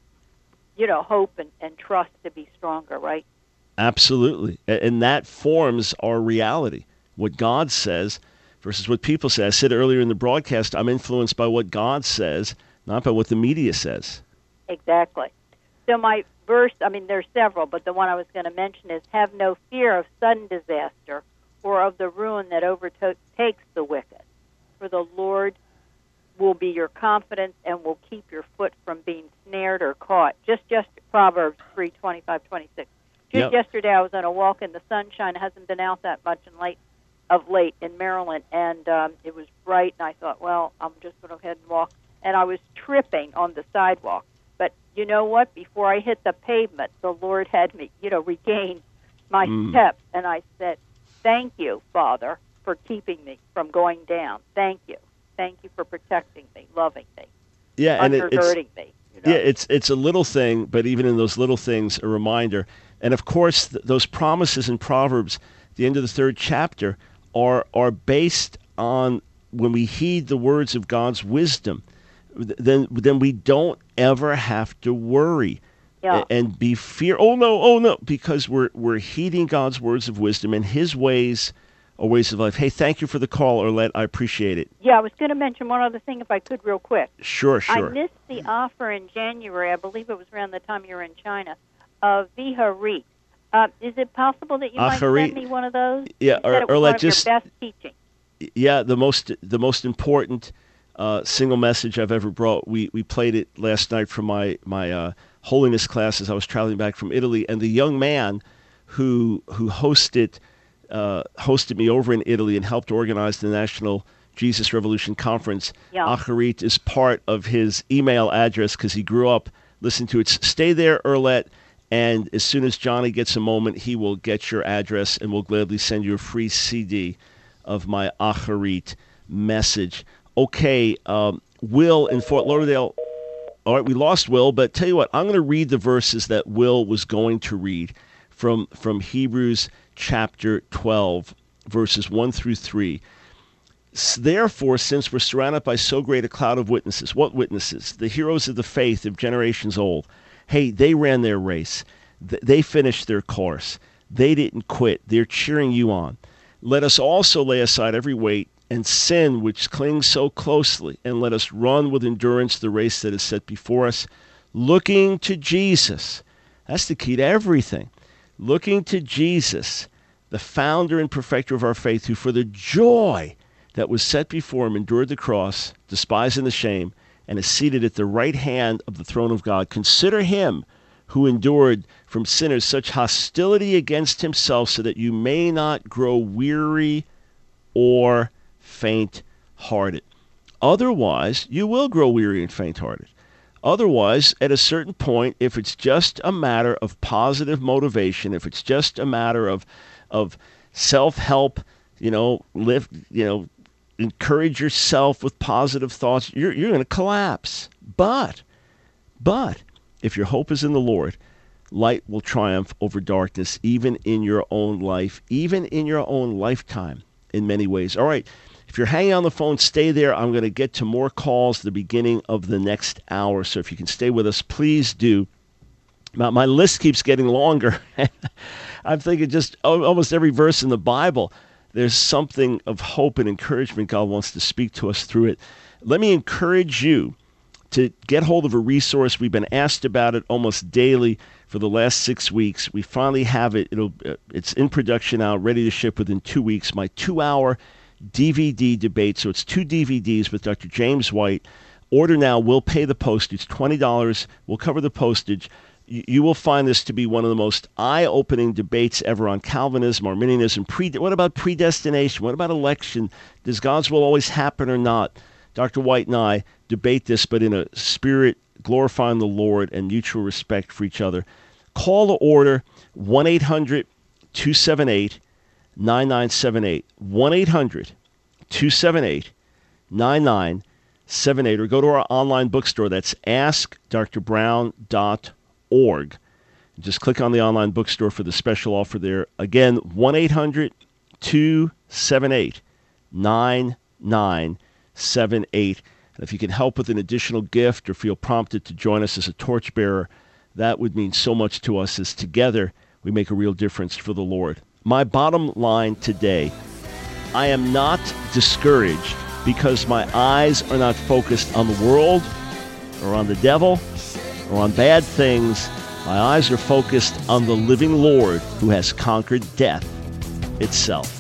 hope and trust to be stronger, right? Absolutely. And that forms our reality. What God says versus what people say. I said earlier in the broadcast, I'm influenced by what God says, not by what the media says. Exactly. So my verse, there's several, but the one I was going to mention is, have no fear of sudden disaster or of the ruin that overtakes the wicked. For the Lord will be your confidence and will keep your foot from being snared or caught. Just Proverbs 3:25-26. Just yesterday I was on a walk in the sunshine. It hasn't been out that much of late in Maryland, and it was bright, and I thought, well, I'm just going to go ahead and walk. And I was tripping on the sidewalk. But you know what? Before I hit the pavement, the Lord had me, regain my steps. And I said, thank you, Father, for keeping me from going down. Thank you. Thank you for protecting me, loving me, undergirding me. Yeah, it's a little thing, but even in those little things, a reminder. And of course, those promises in Proverbs, the end of the 3rd chapter, are based on when we heed the words of God's wisdom. Then we don't ever have to worry and be fear. Oh no, because we're heeding God's words of wisdom, and His ways are ways of life. Hey, thank you for the call, Arlette. I appreciate it. Yeah, I was going to mention one other thing, if I could, real quick. Sure. I missed the offer in January. I believe it was around the time you were in China. Of Viharit. Is it possible that you might send me one of those? Yeah, Arlette, just your best teaching. Yeah, the most important single message I've ever brought. We played it last night from my holiness class as I was traveling back from Italy, and the young man who hosted me over in Italy and helped organize the National Jesus Revolution Conference. Acharit is part of his email address because he grew up listening to it. Stay there, Arlette, and as soon as Johnny gets a moment, he will get your address and will gladly send you a free CD of my Acharit message. Okay, Will in Fort Lauderdale. All right, we lost Will, but tell you what, I'm going to read the verses that Will was going to read from Hebrews chapter 12, verses 1 through 3. Therefore, since we're surrounded by so great a cloud of witnesses, what witnesses? The heroes of the faith of generations old. Hey, they ran their race. They finished their course. They didn't quit. They're cheering you on. Let us also lay aside every weight and sin which clings so closely, and let us run with endurance the race that is set before us, looking to Jesus. That's the key to everything. Looking to Jesus, the founder and perfecter of our faith, who for the joy that was set before him endured the cross, despising the shame, and is seated at the right hand of the throne of God. Consider him who endured from sinners such hostility against himself, so that you may not grow weary or faint-hearted. Otherwise, you will grow weary and faint-hearted. Otherwise, at a certain point, if it's just a matter of positive motivation, if it's just a matter of self-help, encourage yourself with positive thoughts, you're going to collapse. But if your hope is in the Lord, light will triumph over darkness, even in your own life, even in your own lifetime, in many ways. All right. If you're hanging on the phone, stay there. I'm going to get to more calls at the beginning of the next hour. So if you can stay with us, please do. My list keeps getting longer. I'm thinking just almost every verse in the Bible, there's something of hope and encouragement. God wants to speak to us through it. Let me encourage you to get hold of a resource. We've been asked about it almost daily for the last 6 weeks. We finally have it. It's in production now, ready to ship within 2 weeks. My 2-hour DVD debate. So it's 2 DVDs with Dr. James White. Order now. We'll pay the postage, $20. We'll cover the postage. You will find this to be one of the most eye-opening debates ever on Calvinism, Arminianism. What about predestination? What about election? Does God's will always happen or not? Dr. White and I debate this, but in a spirit glorifying the Lord and mutual respect for each other. Call to order 1-800-278-9978. 1-800-278-9978, or go to our online bookstore. That's askdrbrown.org. Just click on the online bookstore for the special offer there. Again, 1-800-278-9978. And if you can help with an additional gift or feel prompted to join us as a torchbearer, that would mean so much to us, as together we make a real difference for the Lord. My bottom line today, I am not discouraged because my eyes are not focused on the world or on the devil or on bad things. My eyes are focused on the living Lord who has conquered death itself.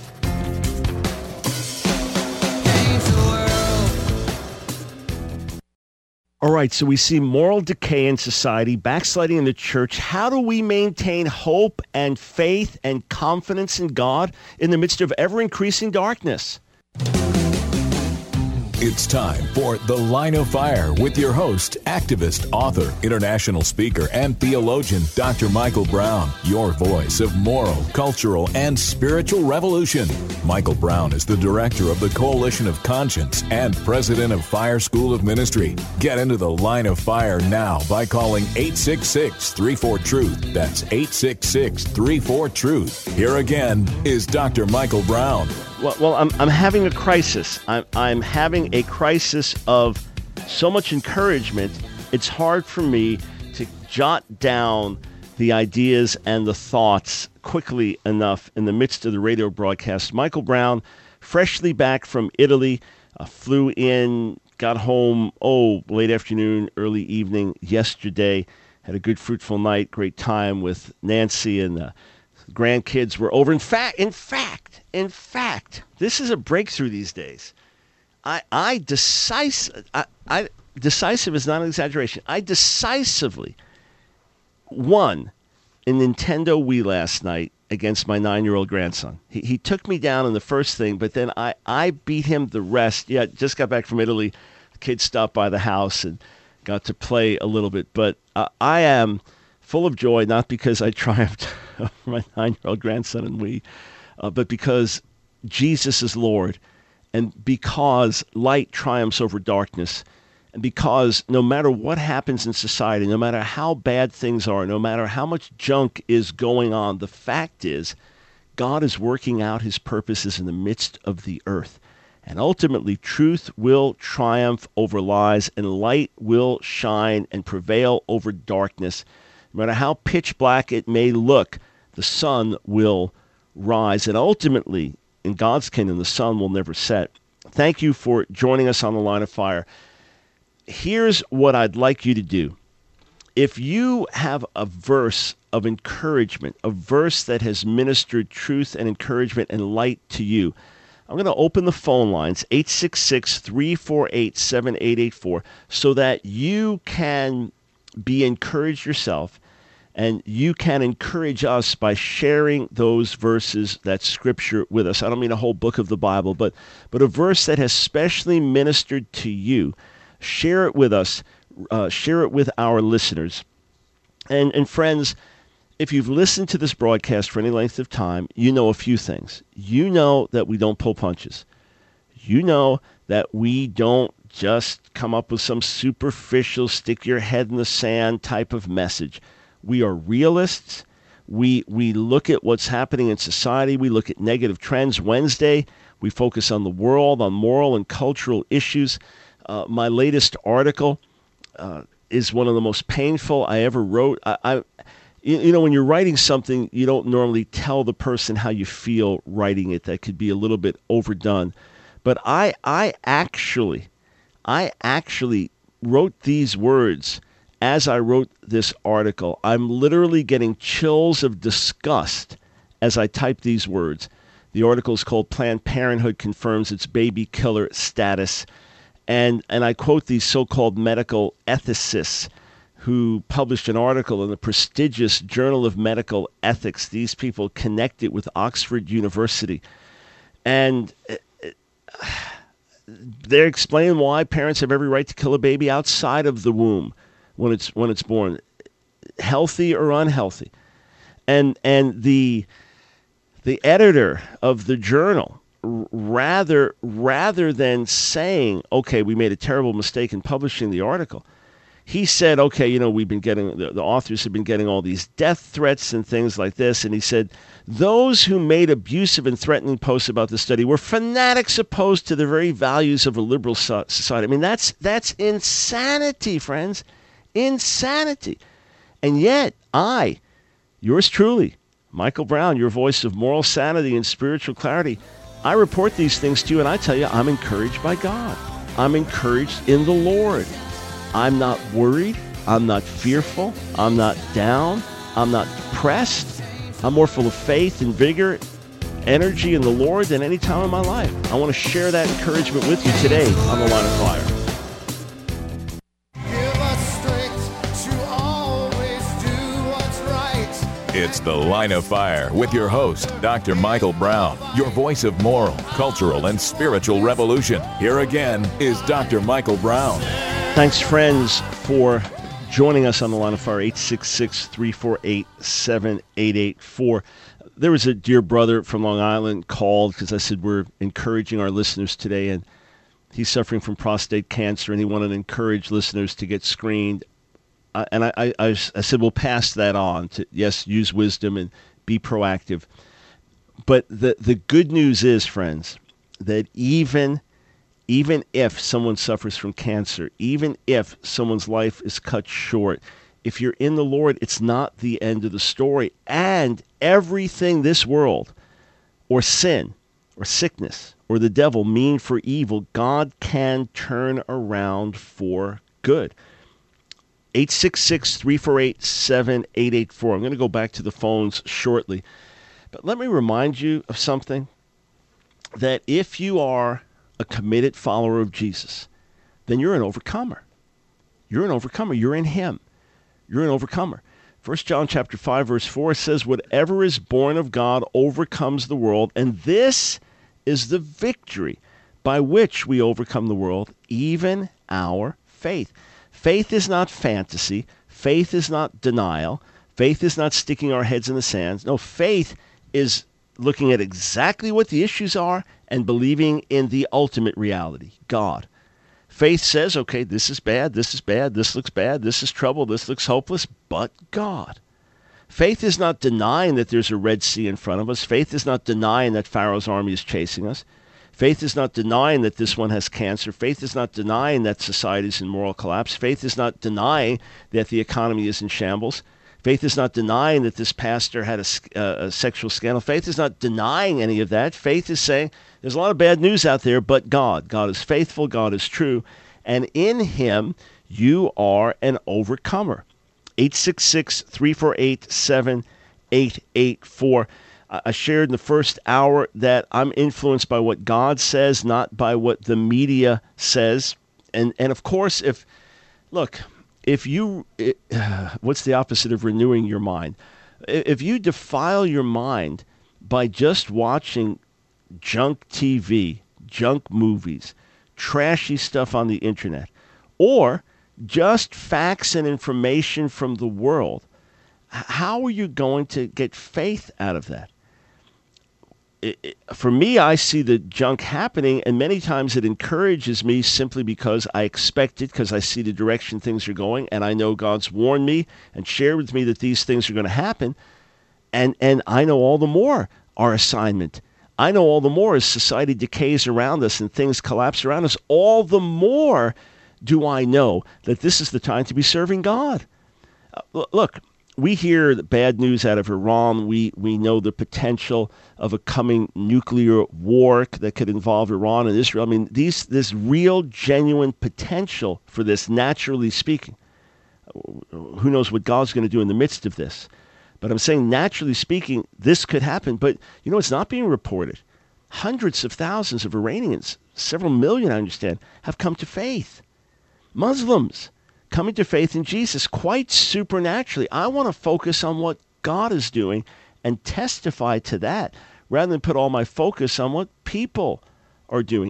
All right, so we see moral decay in society, backsliding in the church. How do we maintain hope and faith and confidence in God in the midst of ever-increasing darkness? It's time for The Line of Fire with your host, activist, author, international speaker, and theologian, Dr. Michael Brown, your voice of moral, cultural, and spiritual revolution. Michael Brown is the director of the Coalition of Conscience and president of Fire School of Ministry. Get into The Line of Fire now by calling 866-34-TRUTH. That's 866-34-TRUTH. Here again is Dr. Michael Brown. Well, I'm having a crisis. I'm having a crisis of so much encouragement. It's hard for me to jot down the ideas and the thoughts quickly enough in the midst of the radio broadcast. Michael Brown, freshly back from Italy, flew in, got home, late afternoon, early evening yesterday. Had a good, fruitful night, great time with Nancy, and the grandkids were over. In fact, this is a breakthrough these days. Decisive is not an exaggeration. I decisively won a Nintendo Wii last night against my 9-year-old grandson. He took me down in the first thing, but then I beat him the rest. Yeah, just got back from Italy. The kids stopped by the house and got to play a little bit. But I am full of joy, not because I triumphed over my 9-year-old grandson and Wii, but because Jesus is Lord, and because light triumphs over darkness, and because no matter what happens in society, no matter how bad things are, no matter how much junk is going on, the fact is God is working out his purposes in the midst of the earth. And ultimately, truth will triumph over lies, and light will shine and prevail over darkness. No matter how pitch black it may look, the sun will rise. And ultimately, in God's kingdom, the sun will never set. Thank you for joining us on The Line of Fire. Here's what I'd like you to do. If you have a verse of encouragement, a verse that has ministered truth and encouragement and light to you, I'm going to open the phone lines, 866-348-7884, so that you can be encouraged yourself, and you can encourage us by sharing those verses, that scripture, with us. I don't mean a whole book of the Bible, but a verse that has specially ministered to you. Share it with us. Share it with our listeners. And friends, if you've listened to this broadcast for any length of time, you know a few things. You know that we don't pull punches. You know that we don't just come up with some superficial, stick your head in the sand type of message. We are realists. We look at what's happening in society. We look at negative trends. Wednesday, we focus on the world, on moral and cultural issues. My latest article is one of the most painful I ever wrote. You know, when you're writing something, you don't normally tell the person how you feel writing it. That could be a little bit overdone. But I actually wrote these words as I wrote this article. I'm literally getting chills of disgust as I type these words. The article is called Planned Parenthood Confirms Its Baby Killer Status. And I quote these so-called medical ethicists who published an article in the prestigious Journal of Medical Ethics. These people connect it with Oxford University. And they're explaining why parents have every right to kill a baby outside of the womb when it's born, healthy or unhealthy. And the editor of the journal, rather than saying, okay, we made a terrible mistake in publishing the article, he said, okay, you know, we've been getting, the authors have been getting all these death threats and things like this. And he said, those who made abusive and threatening posts about the study were fanatics opposed to the very values of a liberal society. I mean, that's insanity, friends. Insanity. And yet I, yours truly, Michael Brown, your voice of moral sanity and spiritual clarity, I report these things to you, and I tell you, I'm encouraged by God. I'm encouraged in the Lord. I'm not worried. I'm not fearful. I'm not down. I'm not depressed. I'm more full of faith and vigor, energy in the Lord than any time in my life. I want to share that encouragement with you today on The Line of Fire. Give us strength to always do what's right. It's The Line of Fire with your host, Dr. Michael Brown, your voice of moral, cultural, and spiritual revolution. Here again is Dr. Michael Brown. Thanks, friends, for joining us on The Line of Fire, 866-348-7884. There was a dear brother from Long Island called because I said we're encouraging our listeners today, and he's suffering from prostate cancer, and he wanted to encourage listeners to get screened. And I said, we'll pass that on to, yes, use wisdom and be proactive. But the good news is, friends, that even if someone suffers from cancer, even if someone's life is cut short, if you're in the Lord, it's not the end of the story. And everything this world, or sin, or sickness, or the devil mean for evil, God can turn around for good. 866-348-7884. I'm going to go back to the phones shortly. But let me remind you of something, that if you are a committed follower of Jesus, then you're an overcomer. You're an overcomer. You're in Him. You're an overcomer. 1 John chapter 5, verse 4 says, whatever is born of God overcomes the world, and this is the victory by which we overcome the world, even our faith. Faith is not fantasy. Faith is not denial. Faith is not sticking our heads in the sand. No, faith is looking at exactly what the issues are and believing in the ultimate reality, God. Faith says, okay, this is bad, this looks bad, this is trouble, this looks hopeless, but God. Faith is not denying that there's a Red Sea in front of us. Faith is not denying that Pharaoh's army is chasing us. Faith is not denying that this one has cancer. Faith is not denying that society is in moral collapse. Faith is not denying that the economy is in shambles. Faith is not denying that this pastor had a sexual scandal. Faith is not denying any of that. Faith is saying there's a lot of bad news out there, but God. God is faithful. God is true. And in Him, you are an overcomer. 866-348-7884. I shared in the first hour that I'm influenced by what God says, not by what the media says. And of course, what's the opposite of renewing your mind? If you defile your mind by just watching junk TV, junk movies, trashy stuff on the internet, or just facts and information from the world, how are you going to get faith out of that? For me, I see the junk happening, and many times it encourages me simply because I expect it, because I see the direction things are going, and I know God's warned me and shared with me that these things are going to happen, and I know all the more our assignment. I know all the more as society decays around us and things collapse around us, all the more do I know that this is the time to be serving God. Look, we hear the bad news out of Iran. We know the potential of a coming nuclear war that could involve Iran and Israel. I mean, this real, genuine potential for this, naturally speaking. Who knows what God's going to do in the midst of this? But I'm saying, naturally speaking, this could happen. But, it's not being reported. Hundreds of thousands of Iranians, several million, I understand, have come to faith. Muslims coming to faith in Jesus quite supernaturally. I want to focus on what God is doing and testify to that rather than put all my focus on what people are doing.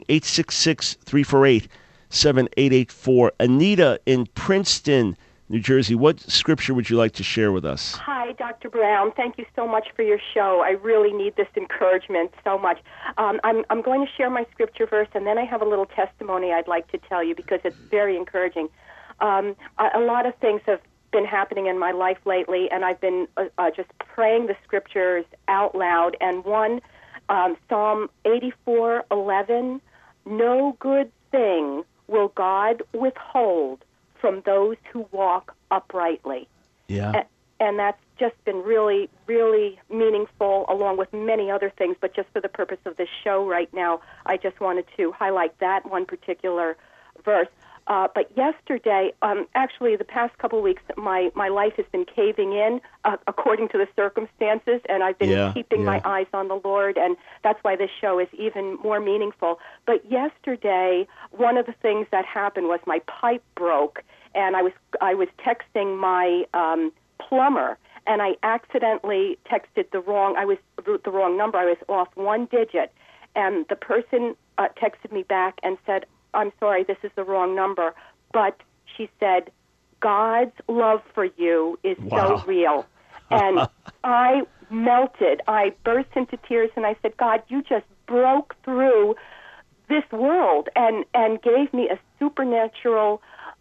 866-348-7884. Anita in Princeton, New Jersey. What scripture would you like to share with us? Hi, Dr. Brown. Thank you so much for your show. I really need this encouragement so much. I'm going to share my scripture verse, and then I have a little testimony I'd like to tell you because it's very encouraging. A lot of things have been happening in my life lately, and I've been just praying the scriptures out loud. And one, Psalm 84:11, no good thing will God withhold from those who walk uprightly. Yeah. And that's just been really, really meaningful, along with many other things. But just for the purpose of this show right now, I just wanted to highlight that one particular verse. But yesterday, actually the past couple of weeks, my life has been caving in according to the circumstances, and I've been keeping my eyes on the Lord, and that's why this show is even more meaningful. But yesterday, one of the things that happened was my pipe broke, and I was texting my plumber, and I accidentally texted the wrong number. I was off one digit, and the person texted me back and said, "I'm sorry, this is the wrong number." But she said, "God's love for you is so real." And I melted. I burst into tears, and I said, "God, you just broke through this world and gave me a supernatural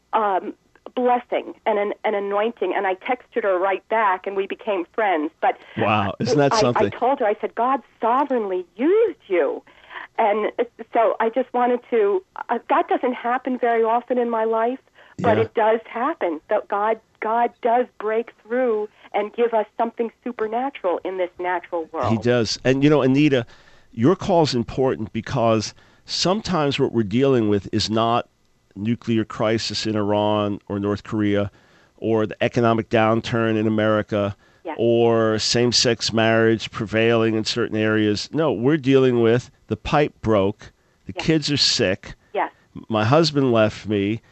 blessing and an anointing." And I texted her right back, and we became friends. But wow, isn't that something? I told her, I said, "God sovereignly used you." And so I just wanted to, that doesn't happen very often in my life, but it does happen. That God does break through and give us something supernatural in this natural world. He does. And, Anita, your call is important because sometimes what we're dealing with is not nuclear crisis in Iran or North Korea or the economic downturn in America or same-sex marriage prevailing in certain areas. No, we're dealing with the pipe broke, the kids are sick, my husband left me,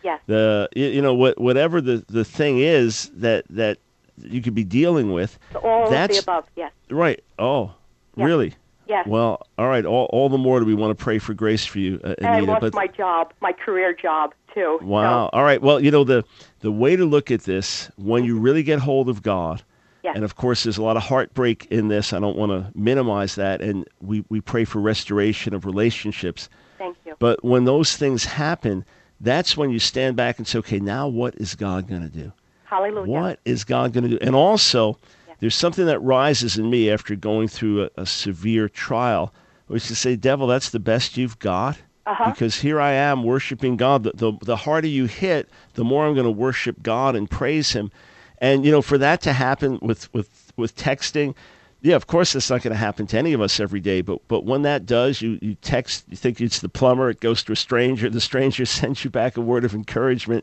whatever the thing is that you could be dealing with. All of the above, yes. Right. Oh, really? Yes. Well, all right. All the more do we want to pray for grace for you, Anita. And I lost my job, my career job, too. Wow. So. All right. Well, the way to look at this, when you really get hold of God, and of course there's a lot of heartbreak in this. I don't want to minimize that. And we pray for restoration of relationships. Thank you. But when those things happen, that's when you stand back and say, okay, now what is God going to do? Hallelujah. What is God going to do? And also, there's something that rises in me after going through a severe trial, which is to say, devil, that's the best you've got? Because here I am worshiping God. The harder you hit, the more I'm going to worship God and praise him. And, for that to happen with texting, of course it's not going to happen to any of us every day. But when that does, you text, you think it's the plumber, it goes to a stranger, the stranger sends you back a word of encouragement.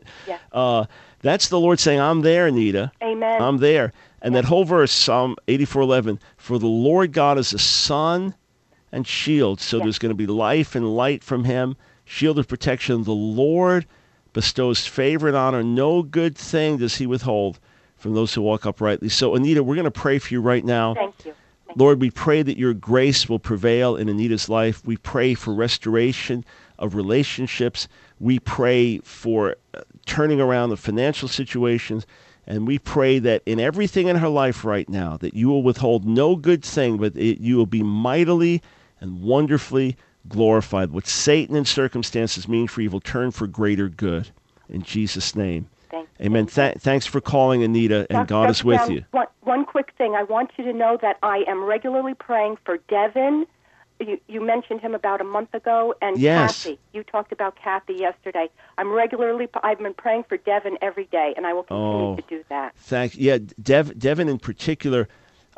That's the Lord saying, I'm there, Anita. Amen. I'm there. And that whole verse, Psalm 84:11, for the Lord God is a sun and shield. So there's going to be life and light from him, shield of protection. The Lord bestows favor and honor. No good thing does he withhold from those who walk uprightly. So, Anita, we're going to pray for you right now. Thank you. Lord, we pray that your grace will prevail in Anita's life. We pray for restoration of relationships. We pray for turning around the financial situations. And we pray that in everything in her life right now, that you will withhold no good thing, but you will be mightily and wonderfully glorified. What Satan and circumstances mean for evil, turn for greater good. In Jesus' name. Amen. Thanks for calling, Anita, and God is with you. One quick thing. I want you to know that I am regularly praying for Devin. You mentioned him about a month ago, and Kathy. You talked about Kathy yesterday. I've been praying for Devin every day, and I will continue to do that. Thanks. Yeah, Devin in particular,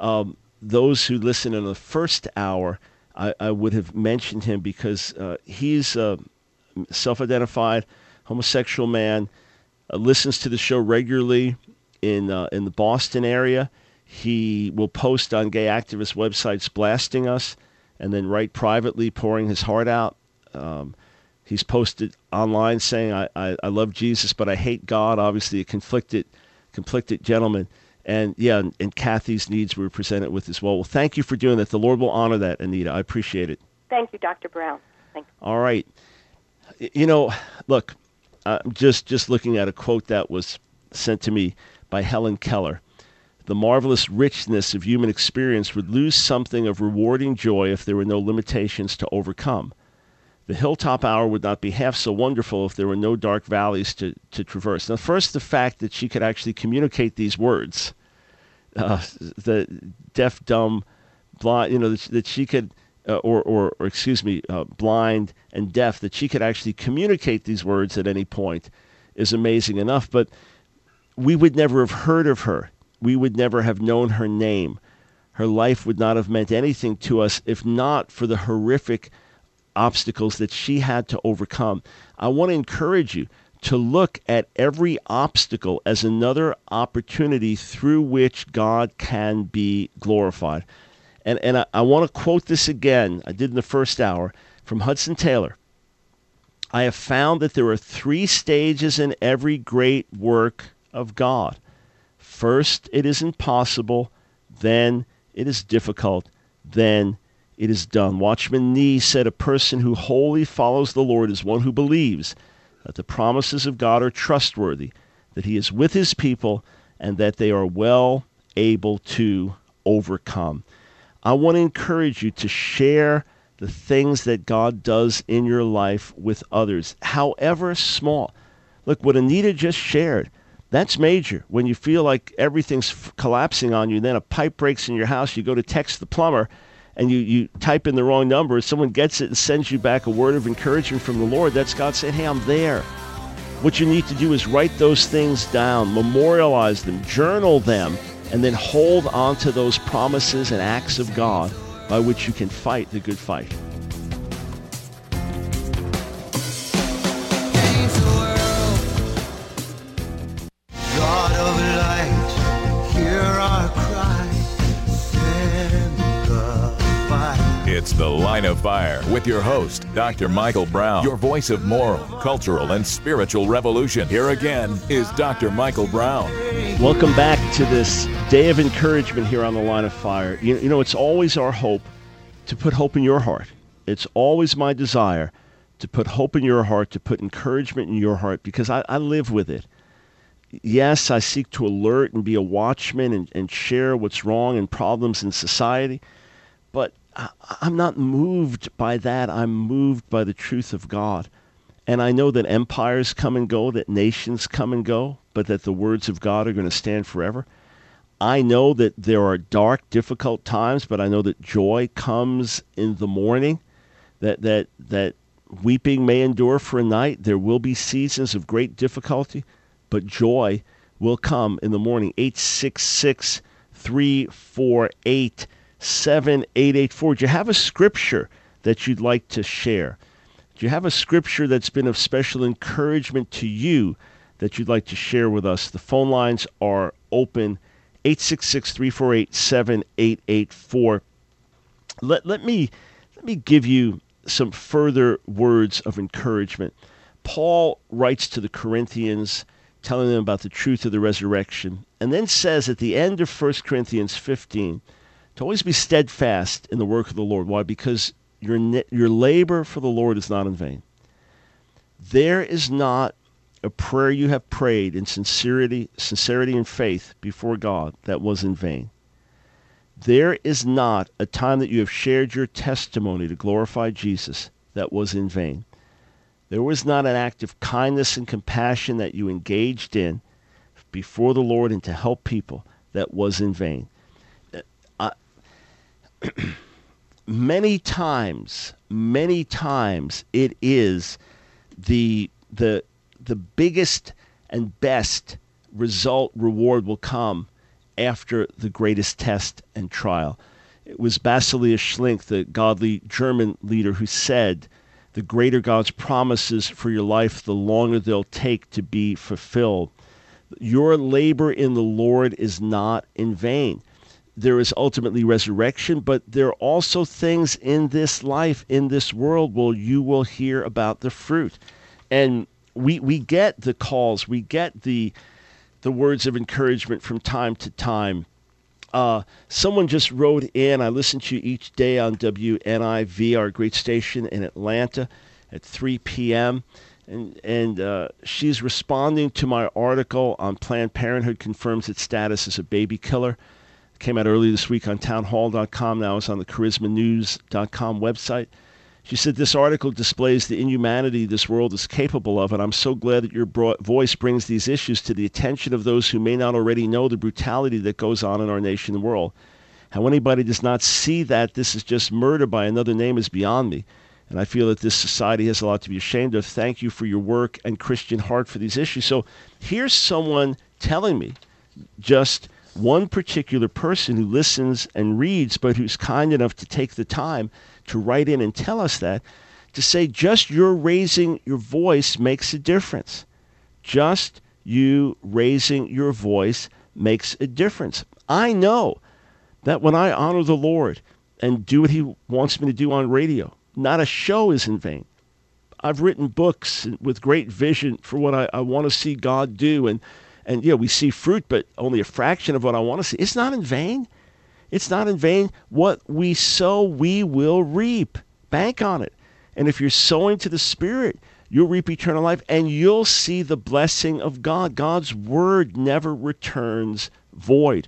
those who listen in the first hour, I would have mentioned him because he's a self-identified homosexual man, listens to the show regularly in the Boston area. He will post on gay activist websites blasting us and then write privately, pouring his heart out. He's posted online saying, I love Jesus, but I hate God, obviously a conflicted gentleman. And and Kathy's needs were presented with as well. Well, thank you for doing that. The Lord will honor that, Anita. I appreciate it. Thank you, Dr. Brown. Thank you. All right. Look, just looking at a quote that was sent to me by Helen Keller. The marvelous richness of human experience would lose something of rewarding joy if there were no limitations to overcome. The hilltop hour would not be half so wonderful if there were no dark valleys to traverse. Now, first, the fact that she could actually communicate these words, the deaf, dumb, blind, that she could, blind and deaf, that she could actually communicate these words at any point is amazing enough. But we would never have heard of her. We would never have known her name. Her life would not have meant anything to us if not for the horrific obstacles that she had to overcome. I want to encourage you to look at every obstacle as another opportunity through which God can be glorified. And I want to quote this again. I did in the first hour from Hudson Taylor. I have found that there are 3 stages in every great work of God. First, it is impossible. Then, it is difficult. Then, it is done. Watchman Nee said, a person who wholly follows the Lord is one who believes that the promises of God are trustworthy, that he is with his people, and that they are well able to overcome. I want to encourage you to share the things that God does in your life with others, however small. Look, what Anita just shared, that's major. When you feel like everything's collapsing on you, then a pipe breaks in your house, you go to text the plumber, and you type in the wrong number, someone gets it and sends you back a word of encouragement from the Lord. That's God saying, hey, I'm there. What you need to do is write those things down, memorialize them, journal them, and then hold on to those promises and acts of God by which you can fight the good fight. God of light, hear our cry, send the fire. It's The Line of Fire with your host, Dr. Michael Brown, your voice of moral, cultural, and spiritual revolution. Here again is Dr. Michael Brown. Welcome back to this day of encouragement here on The Line of Fire. You know, it's always our hope to put hope in your heart. It's always my desire to put hope in your heart, to put encouragement in your heart, because I live with it. Yes, I seek to alert and be a watchman and share what's wrong and problems in society, but I'm not moved by that. I'm moved by the truth of God. And I know that empires come and go, that nations come and go, but that the words of God are going to stand forever. I know that there are dark, difficult times, but I know that joy comes in the morning, that weeping may endure for a night. There will be seasons of great difficulty, but joy will come in the morning. 866-348-7884. Do you have a scripture that you'd like to share? Do you have a scripture that's been of special encouragement to you that you'd like to share with us? The phone lines are open. 866-348-7884. Let me give you some further words of encouragement. Paul writes to the Corinthians, telling them about the truth of the resurrection, and then says at the end of 1 Corinthians 15 to always be steadfast in the work of the Lord. Why? Because your labor for the Lord is not in vain. There is not a prayer you have prayed in sincerity and faith before God that was in vain. There is not a time that you have shared your testimony to glorify Jesus that was in vain. There was not an act of kindness and compassion that you engaged in before the Lord and to help people that was in vain. Many times it is the biggest and best reward will come after the greatest test and trial. It was Basilius Schlink, the godly German leader, who said, the greater God's promises for your life, the longer they'll take to be fulfilled. Your labor in the Lord is not in vain. There is ultimately resurrection, but there are also things in this life, in this world, where you will hear about the fruit. And we get the calls, we get the words of encouragement from time to time. Someone just wrote in, I listen to you each day on WNIV, our great station in Atlanta, at 3 p.m., and she's responding to my article on Planned Parenthood confirms its status as a baby killer. It came out earlier this week on townhall.com, now it's on the charismanews.com website. She said, this article displays the inhumanity this world is capable of, and I'm so glad that your voice brings these issues to the attention of those who may not already know the brutality that goes on in our nation and world. How anybody does not see that this is just murder by another name is beyond me, and I feel that this society has a lot to be ashamed of. Thank you for your work and Christian heart for these issues. So here's someone telling me, just one particular person who listens and reads, but who's kind enough to take the time to write in and tell us that, to say just your raising your voice makes a difference. Just you raising your voice makes a difference. I know that when I honor the Lord and do what he wants me to do on radio, not a show is in vain. I've written books with great vision for what I want to see God do, and And, we see fruit, but only a fraction of what I want to see. It's not in vain. It's not in vain. What we sow, we will reap. Bank on it. And if you're sowing to the Spirit, you'll reap eternal life, and you'll see the blessing of God. God's word never returns void.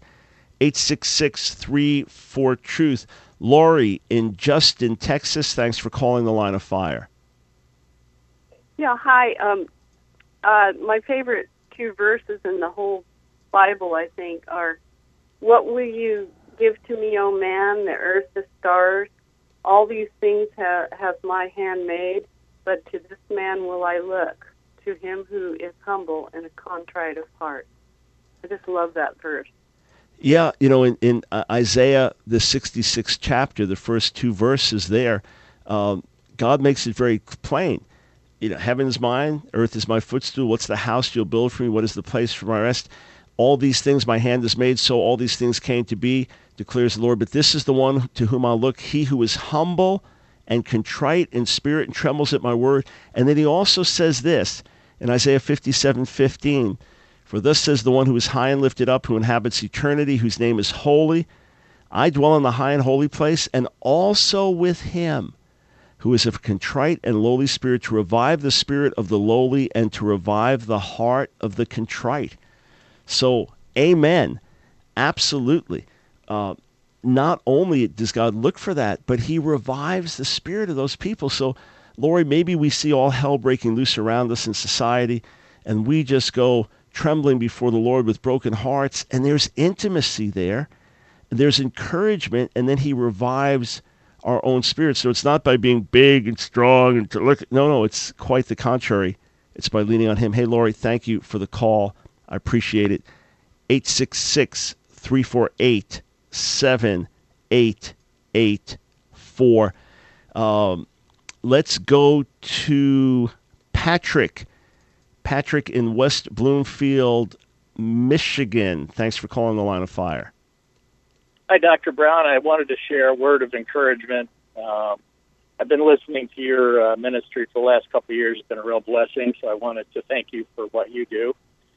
866-34-TRUTH. Lori in Justin, Texas, thanks for calling the Line of Fire. Yeah, hi. My favorite 2 verses in the whole Bible, I think, are, "What will you give to me, O man, the earth, the stars? All these things have my hand made, but to this man will I look, to him who is humble and a contrite of heart." I just love that verse. Yeah, in Isaiah, the 66th chapter, the first 2 verses there, God makes it very plain. Heaven is mine, earth is my footstool. What's the house you'll build for me? What is the place for my rest? All these things my hand has made, so all these things came to be, declares the Lord. But this is the one to whom I'll look, he who is humble and contrite in spirit and trembles at my word. And then he also says this in Isaiah 57:15, "For thus says the one who is high and lifted up, who inhabits eternity, whose name is holy. I dwell in the high and holy place, and also with him, who is of contrite and lowly spirit, to revive the spirit of the lowly and to revive the heart of the contrite." So, amen. Absolutely. Not only does God look for that, but he revives the spirit of those people. So, Lori, maybe we see all hell breaking loose around us in society, and we just go trembling before the Lord with broken hearts, and there's intimacy there, there's encouragement, and then he revives our own spirit. So it's not by being big and strong and to look. No, it's quite the contrary. It's by leaning on him. Hey, Lori, thank you for the call. I appreciate it. 866-348-7884. Let's go to Patrick. Patrick in West Bloomfield, Michigan. Thanks for calling the Line of Fire. Hi, Dr. Brown. I wanted to share a word of encouragement. I've been listening to your ministry for the last couple of years. It's been a real blessing, so I wanted to thank you for what you do.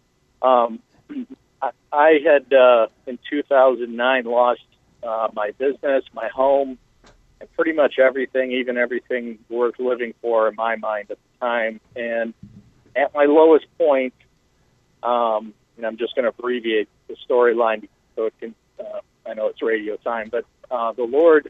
I had, in 2009, lost my business, my home, and pretty much everything, even everything worth living for in my mind at the time. And at my lowest point, and I'm just going to abbreviate the storyline so it can, I know it's radio time, but the Lord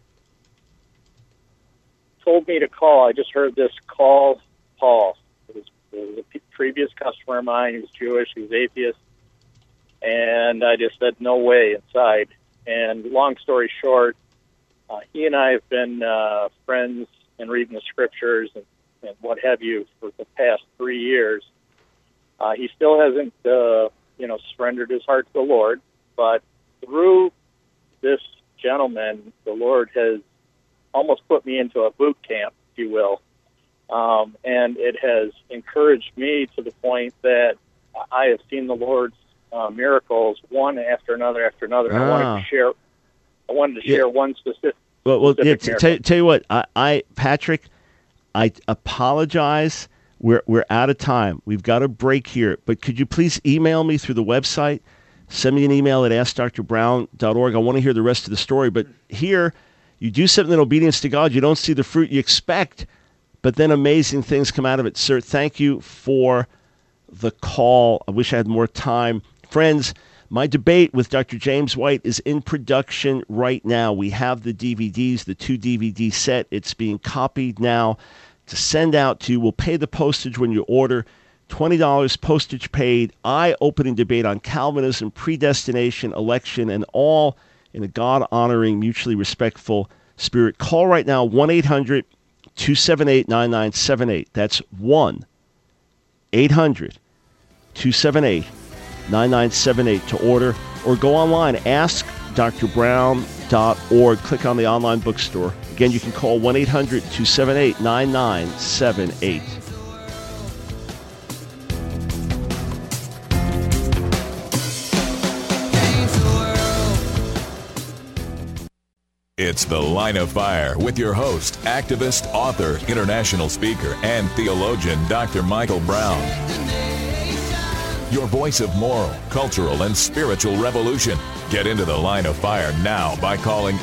told me to call. I just heard this, call Paul. It was a previous customer of mine. He was Jewish. He was atheist. And I just said, no way, inside. And long story short, he and I have been friends and reading the scriptures and what have you for the past 3 years. He still hasn't, surrendered his heart to the Lord, but through this gentleman, the Lord has almost put me into a boot camp, if you will, and it has encouraged me to the point that I have seen the Lord's miracles one after another after another. I wanted to share one specific. Well, tell you what, Patrick, I apologize. We're out of time. We've got a break here, but could you please email me through the website? Send me an email at askdrbrown.org. I want to hear the rest of the story. But here, you do something in obedience to God. You don't see the fruit you expect, but then amazing things come out of it. Sir, thank you for the call. I wish I had more time. Friends, my debate with Dr. James White is in production right now. We have the DVDs, the 2 DVD set. It's being copied now to send out to you. We'll pay the postage when you order. $20 postage paid, eye-opening debate on Calvinism, predestination, election, and all in a God-honoring, mutually respectful spirit. Call right now, 1-800-278-9978. That's 1-800-278-9978 to order, or go online, askdrbrown.org. Click on the online bookstore. Again, you can call 1-800-278-9978. It's The Line of Fire with your host, activist, author, international speaker, and theologian, Dr. Michael Brown. your voice of moral, cultural, and spiritual revolution. Get into the Line of Fire now by calling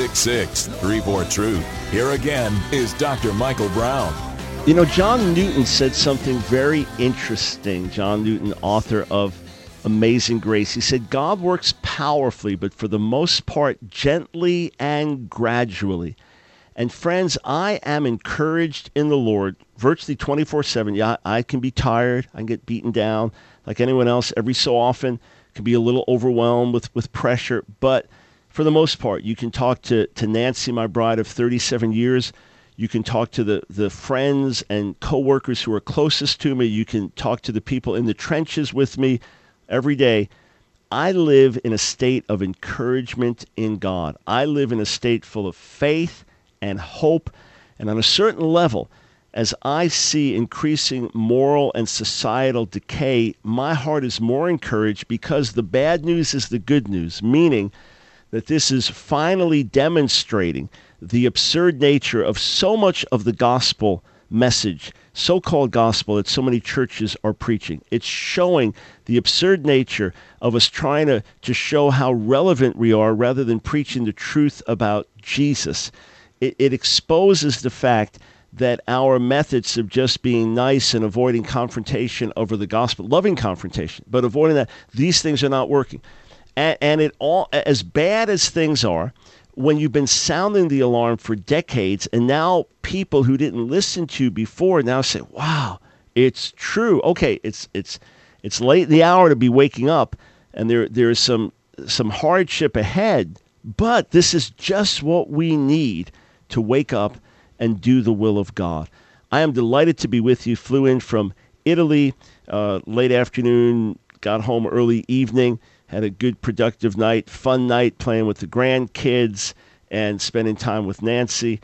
866-34-TRUTH. Here again is Dr. Michael Brown. You know, John Newton said something very interesting. John Newton, author of Amazing Grace. He said, God works powerfully, but for the most part, gently and gradually. And friends, I am encouraged in the Lord virtually 24/7. Yeah, I can be tired. I can get beaten down like anyone else every so often. Can be a little overwhelmed with pressure. But for the most part, you can talk to Nancy, my bride of 37 years. You can talk to the friends and coworkers who are closest to me. You can talk to the people in the trenches with me every day. I live in a state of encouragement in God. I live in a state full of faith and hope. And on a certain level, as I see increasing moral and societal decay, my heart is more encouraged because the bad news is the good news, meaning that this is finally demonstrating the absurd nature of so much of the gospel message, so-called gospel that so many churches are preaching. It's showing the absurd nature of us trying to show how relevant we are rather than preaching the truth about Jesus. It exposes the fact that our methods of just being nice and avoiding confrontation over the gospel, loving confrontation, but avoiding that, these things are not working. And it all, as bad as things are, when you've been sounding the alarm for decades, and now people who didn't listen to you before now say, "Wow, it's true." Okay, it's late in the hour to be waking up, and there is some hardship ahead, but this is just what we need to wake up and do the will of God. I am delighted to be with you. Flew in from Italy late afternoon, got home early evening, had a good productive night, fun night playing with the grandkids and spending time with Nancy.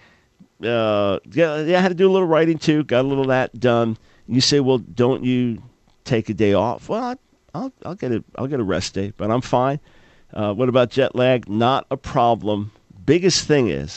I had to do a little writing too, got a little of that done. You say, well, don't you take a day off? Well, I'll get a rest day, but I'm fine. What about jet lag? Not a problem. Biggest thing is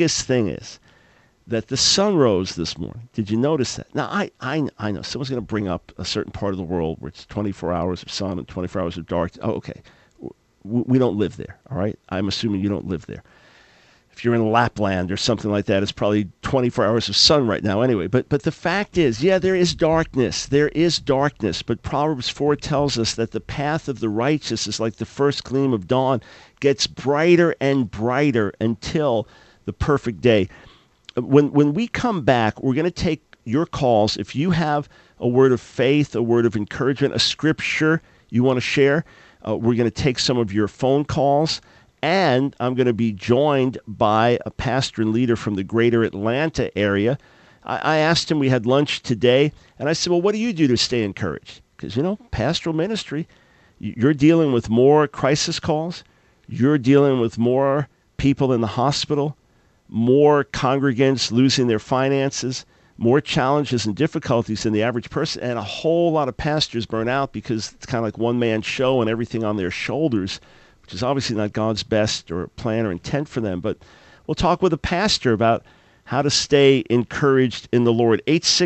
that the sun rose this morning. Did you notice that? Now, I know someone's going to bring up a certain part of the world where it's 24 hours of sun and 24 hours of dark. Oh, okay. We don't live there, all right? I'm assuming you don't live there. If you're in Lapland or something like that, it's probably 24 hours of sun right now anyway. But the fact is, yeah, there is darkness. There is darkness. But Proverbs 4 tells us that the path of the righteous is like the first gleam of dawn, gets brighter and brighter until the perfect day. When we come back, we're going to take your calls. If you have a word of faith, a word of encouragement, a scripture you want to share, we're going to take some of your phone calls. And I'm going to be joined by a pastor and leader from the greater Atlanta area. I asked him, we had lunch today, and I said, well, what do you do to stay encouraged? Because, pastoral ministry, you're dealing with more crisis calls. You're dealing with more people in the hospital, more congregants losing their finances, more challenges and difficulties than the average person, and a whole lot of pastors burn out because it's kind of like one-man show and everything on their shoulders, which is obviously not God's best or plan or intent for them. But we'll talk with a pastor about how to stay encouraged in the Lord.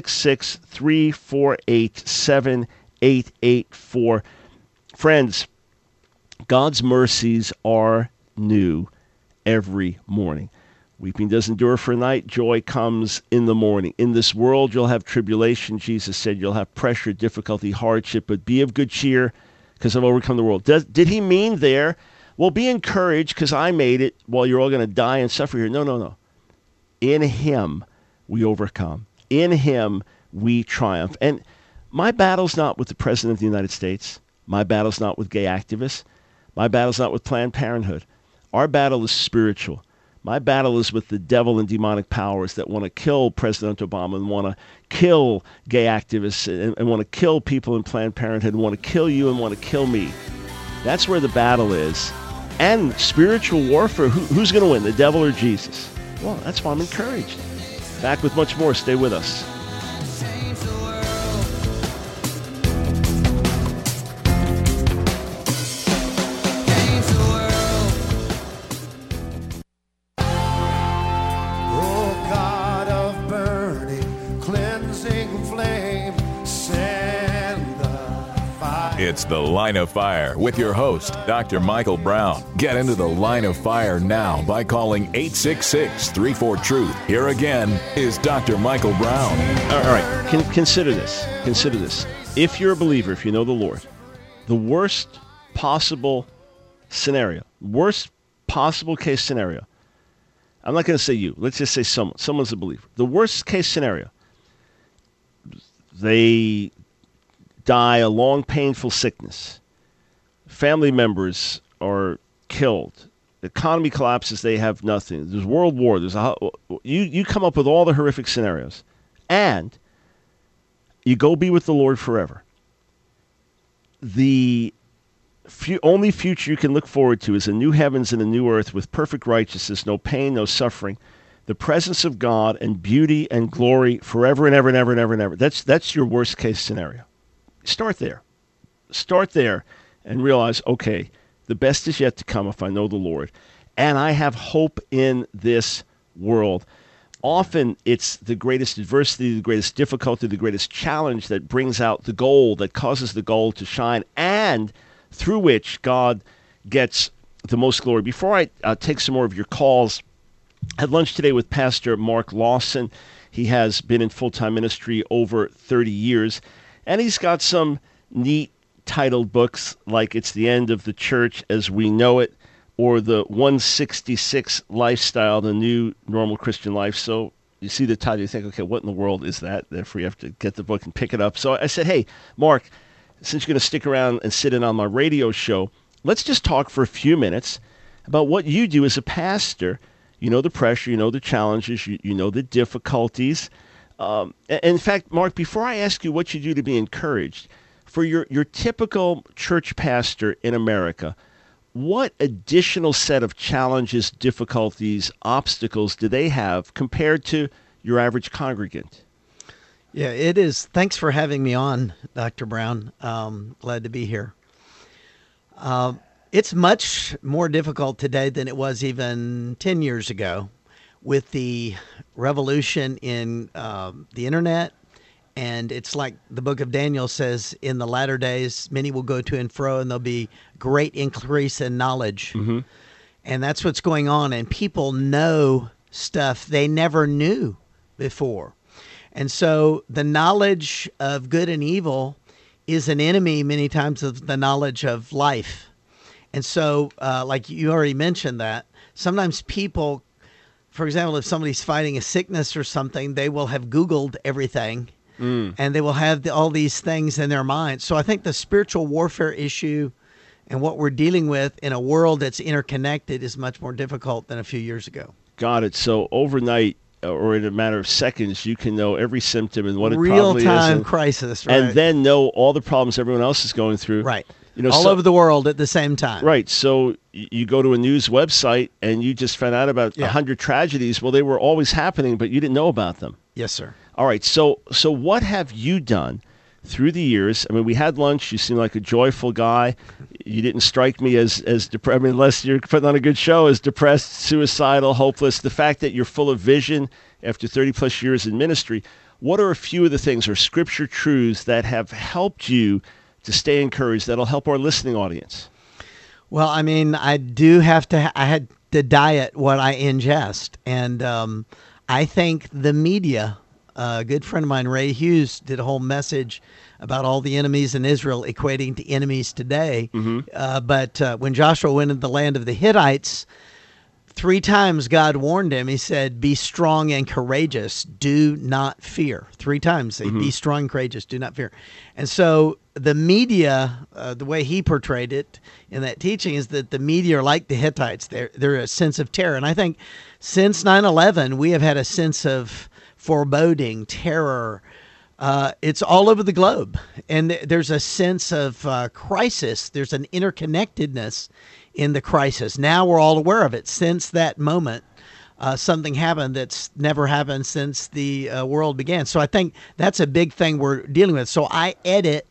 866-348-7884. Friends, God's mercies are new every morning. Weeping does endure for a night. Joy comes in the morning. In this world, you'll have tribulation. Jesus said you'll have pressure, difficulty, hardship, but be of good cheer because I've overcome the world. Did he mean there, well, be encouraged because I made it while you're all going to die and suffer here? No. In him, we overcome. In him, we triumph. And my battle's not with the President of the United States. My battle's not with gay activists. My battle's not with Planned Parenthood. Our battle is spiritual. My battle is with the devil and demonic powers that want to kill President Obama and want to kill gay activists and want to kill people in Planned Parenthood and want to kill you and want to kill me. That's where the battle is. And spiritual warfare, who's going to win, the devil or Jesus? Well, that's why I'm encouraged. Back with much more. Stay with us. It's The Line of Fire with your host, Dr. Michael Brown. Get into the Line of Fire now by calling 866-34-TRUTH. Here again is Dr. Michael Brown. All right, consider this. Consider this. If you're a believer, if you know the Lord, the worst possible scenario, worst possible case scenario, I'm not going to say you. Let's just say someone's a believer. The worst case scenario, they die a long, painful sickness. Family members are killed. The economy collapses. They have nothing. There's world war. You come up with all the horrific scenarios, and you go be with the Lord forever. The only future you can look forward to is a new heavens and a new earth with perfect righteousness, no pain, no suffering, the presence of God and beauty and glory forever and ever and ever and ever and ever. That's your worst case scenario. Start there. Start there and realize, okay, the best is yet to come if I know the Lord. And I have hope in this world. Often it's the greatest adversity, the greatest difficulty, the greatest challenge that brings out the gold, that causes the gold to shine, and through which God gets the most glory. Before I take some more of your calls, I had lunch today with Pastor Mark Lawson. He has been in full-time ministry over 30 years, and he's got some neat titled books like It's the End of the Church as We Know It, or the 166 Lifestyle, the New Normal Christian Life. So you see the title, you think, okay, what in the world is that? Therefore, you have to get the book and pick it up. So I said, hey, Mark, since you're going to stick around and sit in on my radio show, let's just talk for a few minutes about what you do as a pastor. You know the pressure, you know the challenges, you know the difficulties. In fact, Mark, before I ask you what you do to be encouraged, for your typical church pastor in America, what additional set of challenges, difficulties, obstacles do they have compared to your average congregant? Yeah, it is. Thanks for having me on, Dr. Brown. Glad to be here. It's much more difficult today than it was even 10 years ago with the revolution in the internet. And it's like the book of Daniel says, in the latter days, many will go to and fro, and there'll be great increase in knowledge. Mm-hmm. And that's what's going on. And people know stuff they never knew before. And so the knowledge of good and evil is an enemy many times of the knowledge of life. And so, like you already mentioned that, sometimes people, for example, if somebody's fighting a sickness or something, they will have Googled everything, and they will have all these things in their mind. So I think the spiritual warfare issue and what we're dealing with in a world that's interconnected is much more difficult than a few years ago. Got it. So overnight, or in a matter of seconds, you can know every symptom and what it Real probably is. Real-time crisis, right? And then know all the problems everyone else is going through. Right. All over the world at the same time. Right. So you go to a news website and you just found out about 100 tragedies. Well, they were always happening, but you didn't know about them. Yes, sir. All right. So what have you done through the years? I mean, we had lunch. You seem like a joyful guy. You didn't strike me as depressed. I mean, unless you're putting on a good show, as depressed, suicidal, hopeless. The fact that you're full of vision after 30 plus years in ministry. What are a few of the things or scripture truths that have helped you to stay encouraged, that'll help our listening audience? Well, I mean, I had to diet what I ingest. And I think the media, a good friend of mine, Ray Hughes, did a whole message about all the enemies in Israel equating to enemies today. Mm-hmm. But when Joshua went into the land of the Hittites, 3 times God warned him. He said, be strong and courageous. Do not fear. 3 times. Say, be strong and courageous. Do not fear. And so the media, the way he portrayed it in that teaching is that the media are like the Hittites. They're a sense of terror. And I think since 9/11, we have had a sense of foreboding, terror. It's all over the globe. And there's a sense of crisis. There's an interconnectedness in the crisis. Now we're all aware of it. Since that moment, something happened that's never happened since the world began. So I think that's a big thing we're dealing with. So I edit,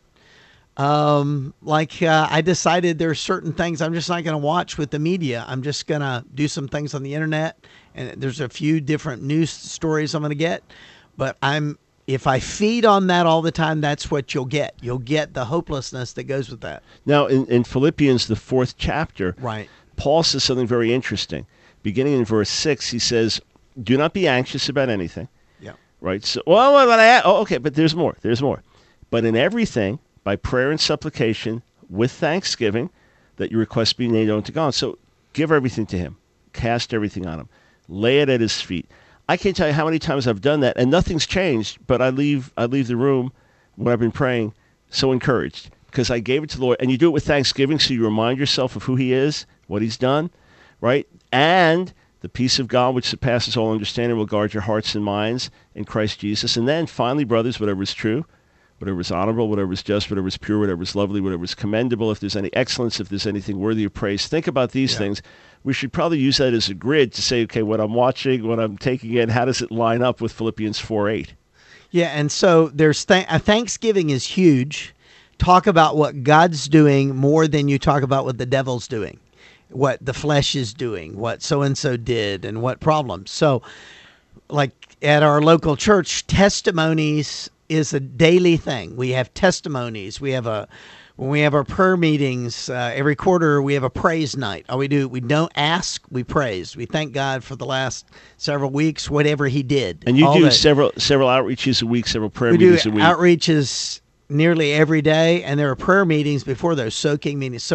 I decided there are certain things I'm just not going to watch with the media. I'm just going to do some things on the internet, and there's a few different news stories I'm going to get, but I'm if I feed on that all the time, that's what you'll get. You'll get the hopelessness that goes with that. Now, in Philippians, the 4th chapter, right, Paul says something very interesting. Beginning in verse 6, he says, do not be anxious about anything. Yeah. Right? So, okay, but there's more. There's more. But in everything, by prayer and supplication, with thanksgiving, that your requests be made known to God. So give everything to him. Cast everything on him. Lay it at his feet. I can't tell you how many times I've done that, and nothing's changed, but I leave the room when I've been praying so encouraged because I gave it to the Lord. And you do it with thanksgiving, so you remind yourself of who he is, what he's done, right? And the peace of God, which surpasses all understanding, will guard your hearts and minds in Christ Jesus. And then, finally, brothers, whatever is true, whatever is honorable, whatever is just, whatever is pure, whatever is lovely, whatever is commendable, if there's any excellence, if there's anything worthy of praise, think about these things. We should probably use that as a grid to say, okay, what I'm watching, what I'm taking in, how does it line up with Philippians 4:8? Yeah, and so there's Thanksgiving is huge. Talk about what God's doing more than you talk about what the devil's doing, what the flesh is doing, what so-and-so did, and what problems. So, like at our local church, testimonies is a daily thing. We have testimonies. When we have our prayer meetings, every quarter we have a praise night. We don't ask, we praise. We thank God for the last several weeks, whatever he did. And you do several outreaches a week, several prayer meetings a week. We do outreaches nearly every day, and there are prayer meetings before those, soaking meetings.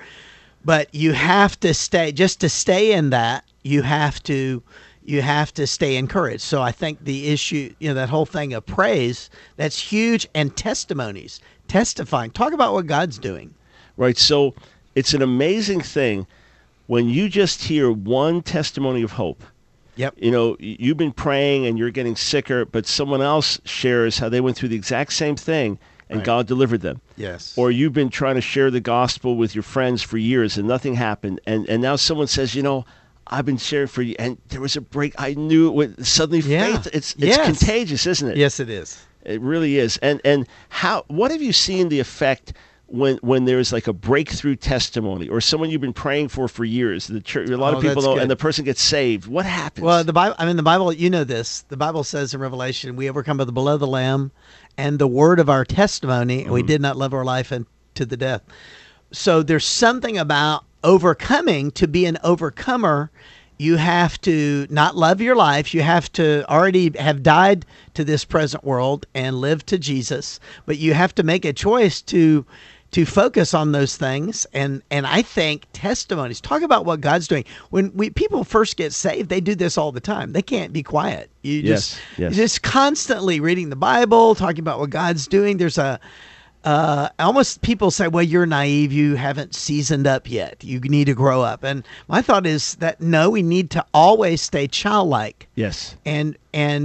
But you have to stay, just to stay in that, you have to stay encouraged. So I think the issue, that whole thing of praise, that's huge, and testimonies, testifying. Talk about what God's doing. Right. So it's an amazing thing when you just hear one testimony of hope. Yep. You've been praying and you're getting sicker, but someone else shares how they went through the exact same thing and God delivered them. Yes. Or you've been trying to share the gospel with your friends for years and nothing happened. And now someone says, I've been sharing for you, and there was a break. I knew it would suddenly faith. It's contagious, isn't it? Yes, it is. It really is. And what have you seen the effect when there's like a breakthrough testimony or someone you've been praying for years? The church, a lot of people know, and the person gets saved. What happens? Well, the Bible, this. The Bible says in Revelation, we overcome by the blood of the Lamb and the word of our testimony, and we did not love our life unto the death. So there's something about overcoming. To be an overcomer, you have to not love your life. You have to already have died to this present world and live to Jesus. But you have to make a choice to focus on those things. And I think testimonies, talk about what God's doing. When people first get saved, they do this all the time. They can't be quiet. You're just constantly reading the Bible, talking about what God's doing. There's almost people say, well, you're naive. You haven't seasoned up yet. You need to grow up. And my thought is that, no, we need to always stay childlike. Yes. And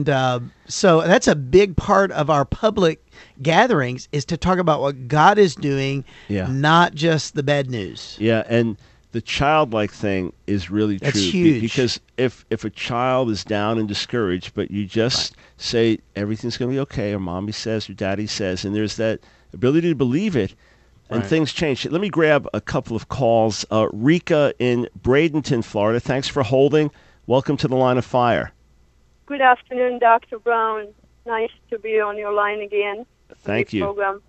so that's a big part of our public gatherings, is to talk about what God is doing, not just the bad news. Yeah, and the childlike thing is really true. That's huge. Because if a child is down and discouraged, but you just say everything's going to be okay, or mommy says, or daddy says, and there's that ability to believe it, and things change. Let me grab a couple of calls. Rika in Bradenton, Florida. Thanks for holding. Welcome to the Line of Fire. Good afternoon, Dr. Brown. Nice to be on your line again. Thank you. Program.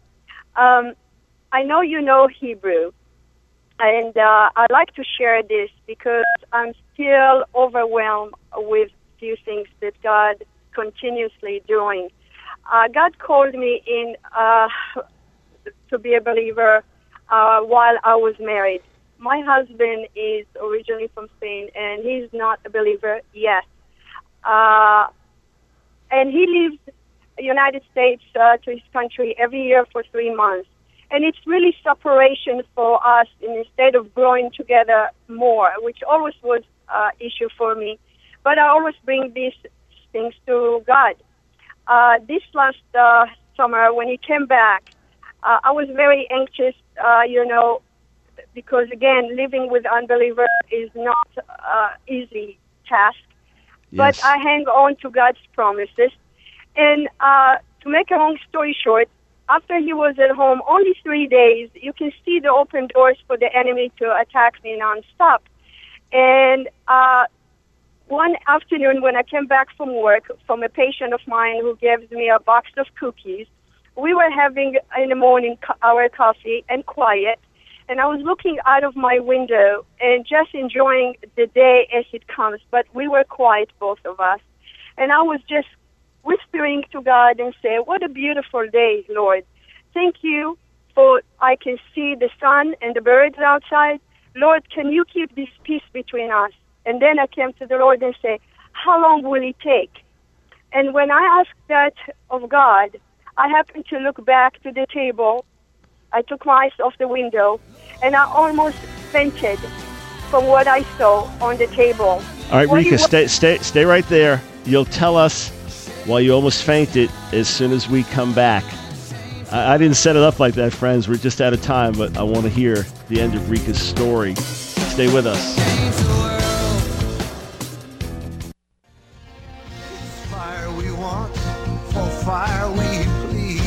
I know you know Hebrew, and I'd like to share this because I'm still overwhelmed with a few things that God continuously doing. God called me in to be a believer while I was married. My husband is originally from Spain, and he's not a believer yet. And he leaves the United States to his country every year for 3 months. And it's really separation for us instead of growing together more, which always was an issue for me. But I always bring these things to God. This last summer, when he came back, I was very anxious, because, again, living with unbelievers is not an easy task. But I hang on to God's promises. And to make a long story short, after he was at home only 3 days, you can see the open doors for the enemy to attack me nonstop. And one afternoon when I came back from work from a patient of mine who gave me a box of cookies, we were having in the morning our coffee and quiet, and I was looking out of my window and just enjoying the day as it comes, but we were quiet, both of us. And I was just whispering to God and say, what a beautiful day, Lord. Thank you for I can see the sun and the birds outside. Lord, can you keep this peace between us? And then I came to the Lord and say, how long will it take? And when I asked that of God, I happened to look back to the table. I took my eyes off the window, and I almost fainted from what I saw on the table. All right, Rika, stay right there. You'll tell us why you almost fainted as soon as we come back. I didn't set it up like that, friends. We're just out of time, but I want to hear the end of Rika's story. Stay with us. Fire we want, for fire we plead.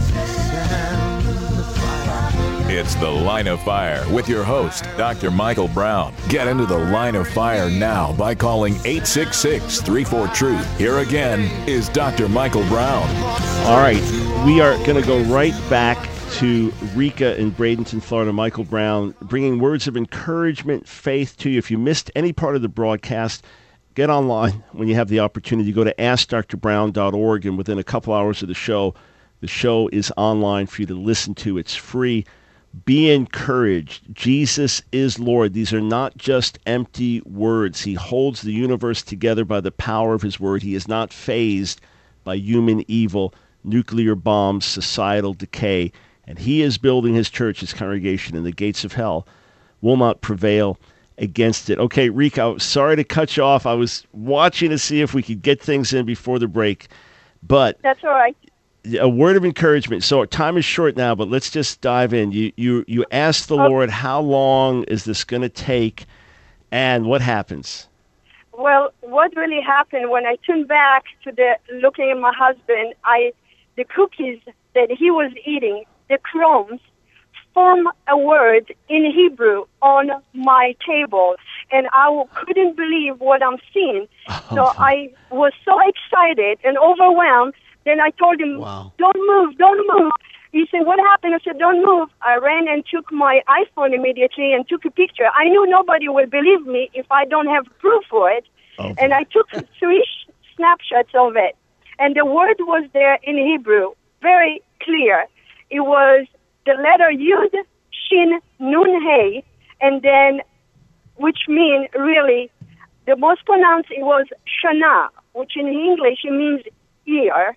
Send the fire. It's The Line of Fire with your host, Dr. Michael Brown. Get into The Line of Fire now by calling 866-34-TRUTH. Here again is Dr. Michael Brown. All right, we are going to go right back to Rika in Bradenton, Florida. Michael Brown bringing words of encouragement, faith to you. If you missed any part of the broadcast, get online when you have the opportunity. Go to AskDrBrown.org, and within a couple hours of the show is online for you to listen to. It's free. Be encouraged. Jesus is Lord. These are not just empty words. He holds the universe together by the power of his word. He is not fazed by human evil, nuclear bombs, societal decay. And he is building his church, his congregation, and the gates of hell will not prevail against it. Okay, Rika, sorry to cut you off. I was watching to see if we could get things in before the break. But that's all right. A word of encouragement. So our time is short now, but let's just dive in. You asked the Lord, how long is this going to take, and what happens? Well, what really happened when I turned back to looking at my husband, the cookies that he was eating, the crumbs, form a word in Hebrew on my table, and I couldn't believe what I'm seeing. So I was so excited and overwhelmed. Then I told him, don't move. He said, what happened? I said, don't move. I ran and took my iPhone immediately and took a picture. I knew nobody would believe me if I don't have proof for it. And I took 3 snapshots of it. And the word was there in Hebrew, very clear. It was the letter Yud, Shin, Nun, Hey, and then, which mean really, the most pronounced, it was Shana, which in English it means ear.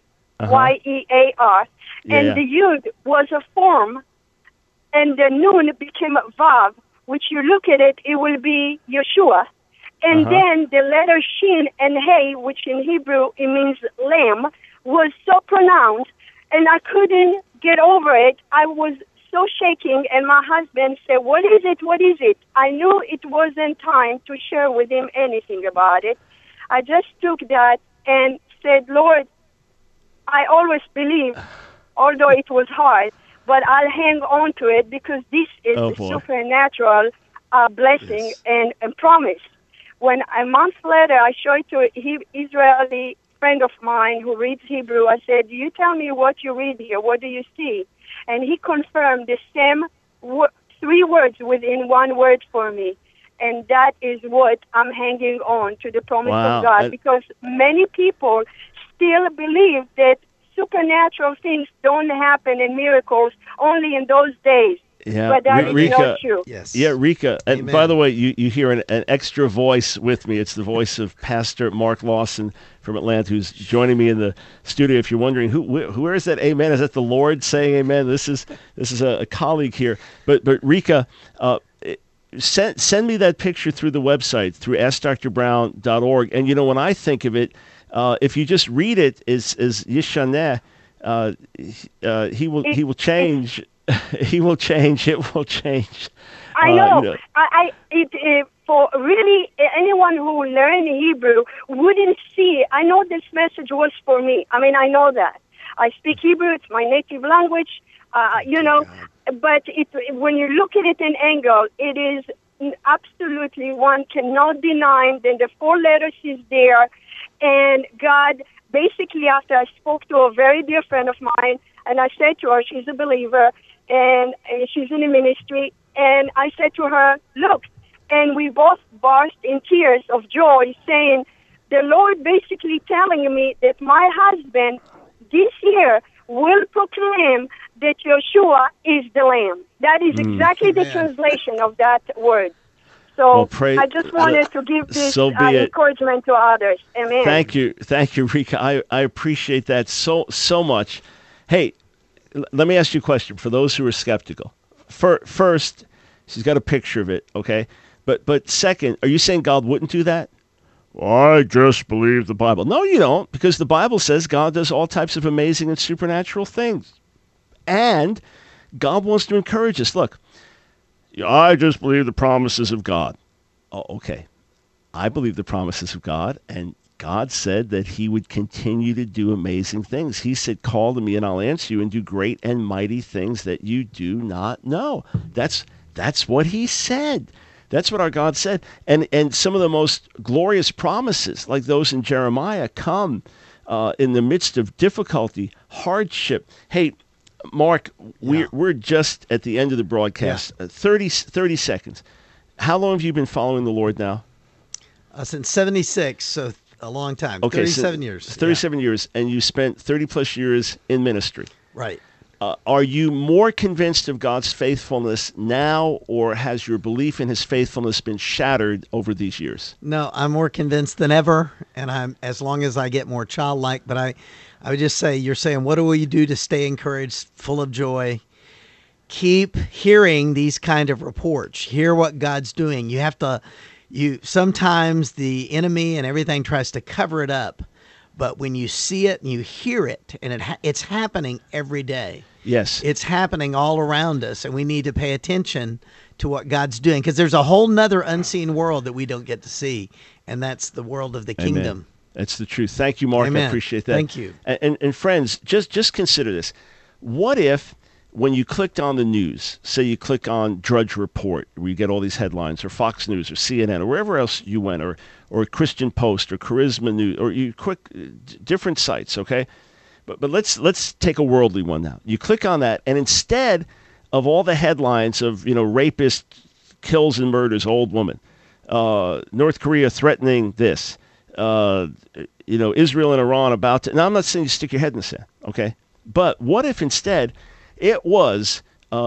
Y-E-A-R. And the Yud was a form, and the Nun became Vav, which you look at it, it will be Yeshua. And then the letter Shin and Hey, which in Hebrew it means lamb, was so pronounced, and I couldn't get over it. I was so shaking, and my husband said, what is it? What is it? I knew it wasn't time to share with him anything about it. I just took that and said, Lord, I always believe, although it was hard, but I'll hang on to it because this is a supernatural blessing and promise. When a month later I showed it to an Israeli friend of mine who reads Hebrew, I said, you tell me what you read here. What do you see? And he confirmed the same 3 words within 1 word for me. And that is what I'm hanging on to, the promise of God, because many people still believe that supernatural things don't happen and miracles only in those days. Yeah, but that is not true. Yes. Yeah, Rika. And by the way, you hear an extra voice with me. It's the voice of Pastor Mark Lawson from Atlanta, who's joining me in the studio. If you're wondering where is that amen? Is that the Lord saying amen? This is a colleague here. But Rika, send me that picture through the website, through AskDrBrown.org. And when I think of it, if you just read it as Yishaneh, he will change. He will change. It will change. I know. For really anyone who learned Hebrew wouldn't see. I know this message was for me. I mean, I know that. I speak Hebrew. It's my native language. But when you look at it in angle, it is absolutely one cannot deny. Then the 4 letters is there. And God, basically after I spoke to a very dear friend of mine, and I said to her, she's a believer, and she's in the ministry, and I said to her, look, and we both burst in tears of joy, saying, the Lord basically telling me that my husband this year will proclaim that Yeshua is the Lamb. That is exactly the translation of that word. So I just wanted to give this encouragement to others. Amen. Thank you, Rika. I appreciate that so much. Hey, let me ask you a question for those who are skeptical. First, she's got a picture of it, okay? But second, are you saying God wouldn't do that? I just believe the Bible. No, you don't, because the Bible says God does all types of amazing and supernatural things. And God wants to encourage us. Look, I just believe the promises of God. Oh, okay. I believe the promises of God, and God said that he would continue to do amazing things. He said, call to me and I'll answer you and do great and mighty things that you do not know. That's what he said. That's what our God said. And some of the most glorious promises, like those in Jeremiah, come in the midst of difficulty, hardship. Hey, Mark, we're just at the end of the broadcast. 30 seconds. How long have you been following the Lord now? Since 76, so a long time. Okay, 37 years. 37 years, and you spent 30-plus years in ministry. Right. Are you more convinced of God's faithfulness now, or has your belief in his faithfulness been shattered over these years? No, I'm more convinced than ever, and I'm as long as I get more childlike. But I would just say, you're saying, what do we do to stay encouraged, full of joy? Keep hearing these kind of reports. Hear what God's doing. You have to. Sometimes the enemy and everything tries to cover it up. But when you see it and you hear it, and it's happening every day. Yes. It's happening all around us, and we need to pay attention to what God's doing, because there's a whole nother unseen world that we don't get to see, and that's the world of the kingdom. That's the truth. Thank you, Mark. Amen. I appreciate that. Thank you. And friends, just consider this. What if when you clicked on the news, say you click on Drudge Report, where you get all these headlines, or Fox News, or CNN, or wherever else you went, or Christian Post, or Charisma News, or you click different sites, okay? But let's take a worldly one now. You click on that, and instead of all the headlines of, rapist kills and murders old woman, North Korea threatening this, Israel and Iran about to... Now, I'm not saying you stick your head in the sand, okay? But what if instead it was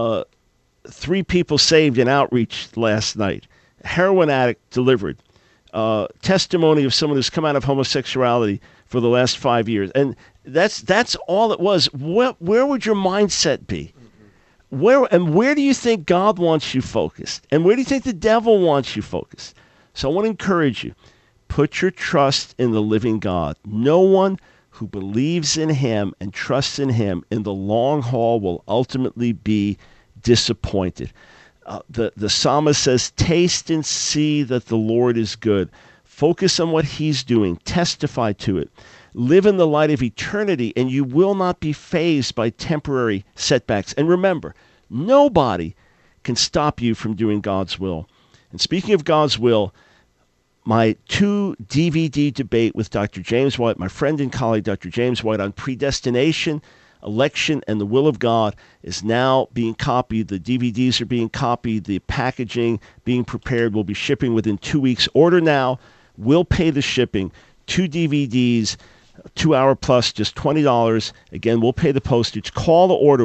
3 people saved in outreach last night, heroin addict delivered, testimony of someone who's come out of homosexuality for the last 5 years, and that's all it was. Where would your mindset be? Where do you think God wants you focused? And where do you think the devil wants you focused? So I want to encourage you, put your trust in the living God. No one who believes in him and trusts in him in the long haul will ultimately be disappointed. The psalmist says, taste and see that the Lord is good. Focus on what he's doing. Testify to it. Live in the light of eternity, and you will not be fazed by temporary setbacks. And remember, nobody can stop you from doing God's will. And speaking of God's will, my 2 DVD debate with Dr. James White, my friend and colleague Dr. James White, on predestination, election, and the will of God is now being copied. The DVDs are being copied. The packaging being prepared will be shipping within 2 weeks. Order now. We'll pay the shipping. 2 DVDs, 2 hour plus, just $20. Again, we'll pay the postage. Call to order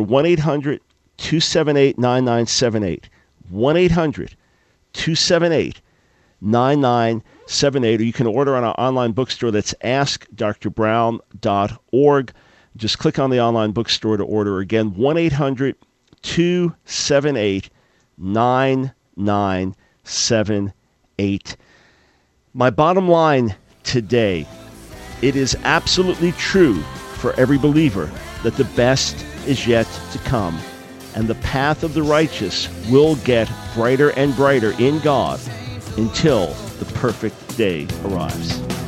1-800-278-9978. 1-800-278-9978. Or you can order on our online bookstore. That's askdrbrown.org. Just click on the online bookstore to order. Again, 1-800-278-9978. My bottom line today, it is absolutely true for every believer that the best is yet to come, and the path of the righteous will get brighter and brighter in God until the perfect day arrives.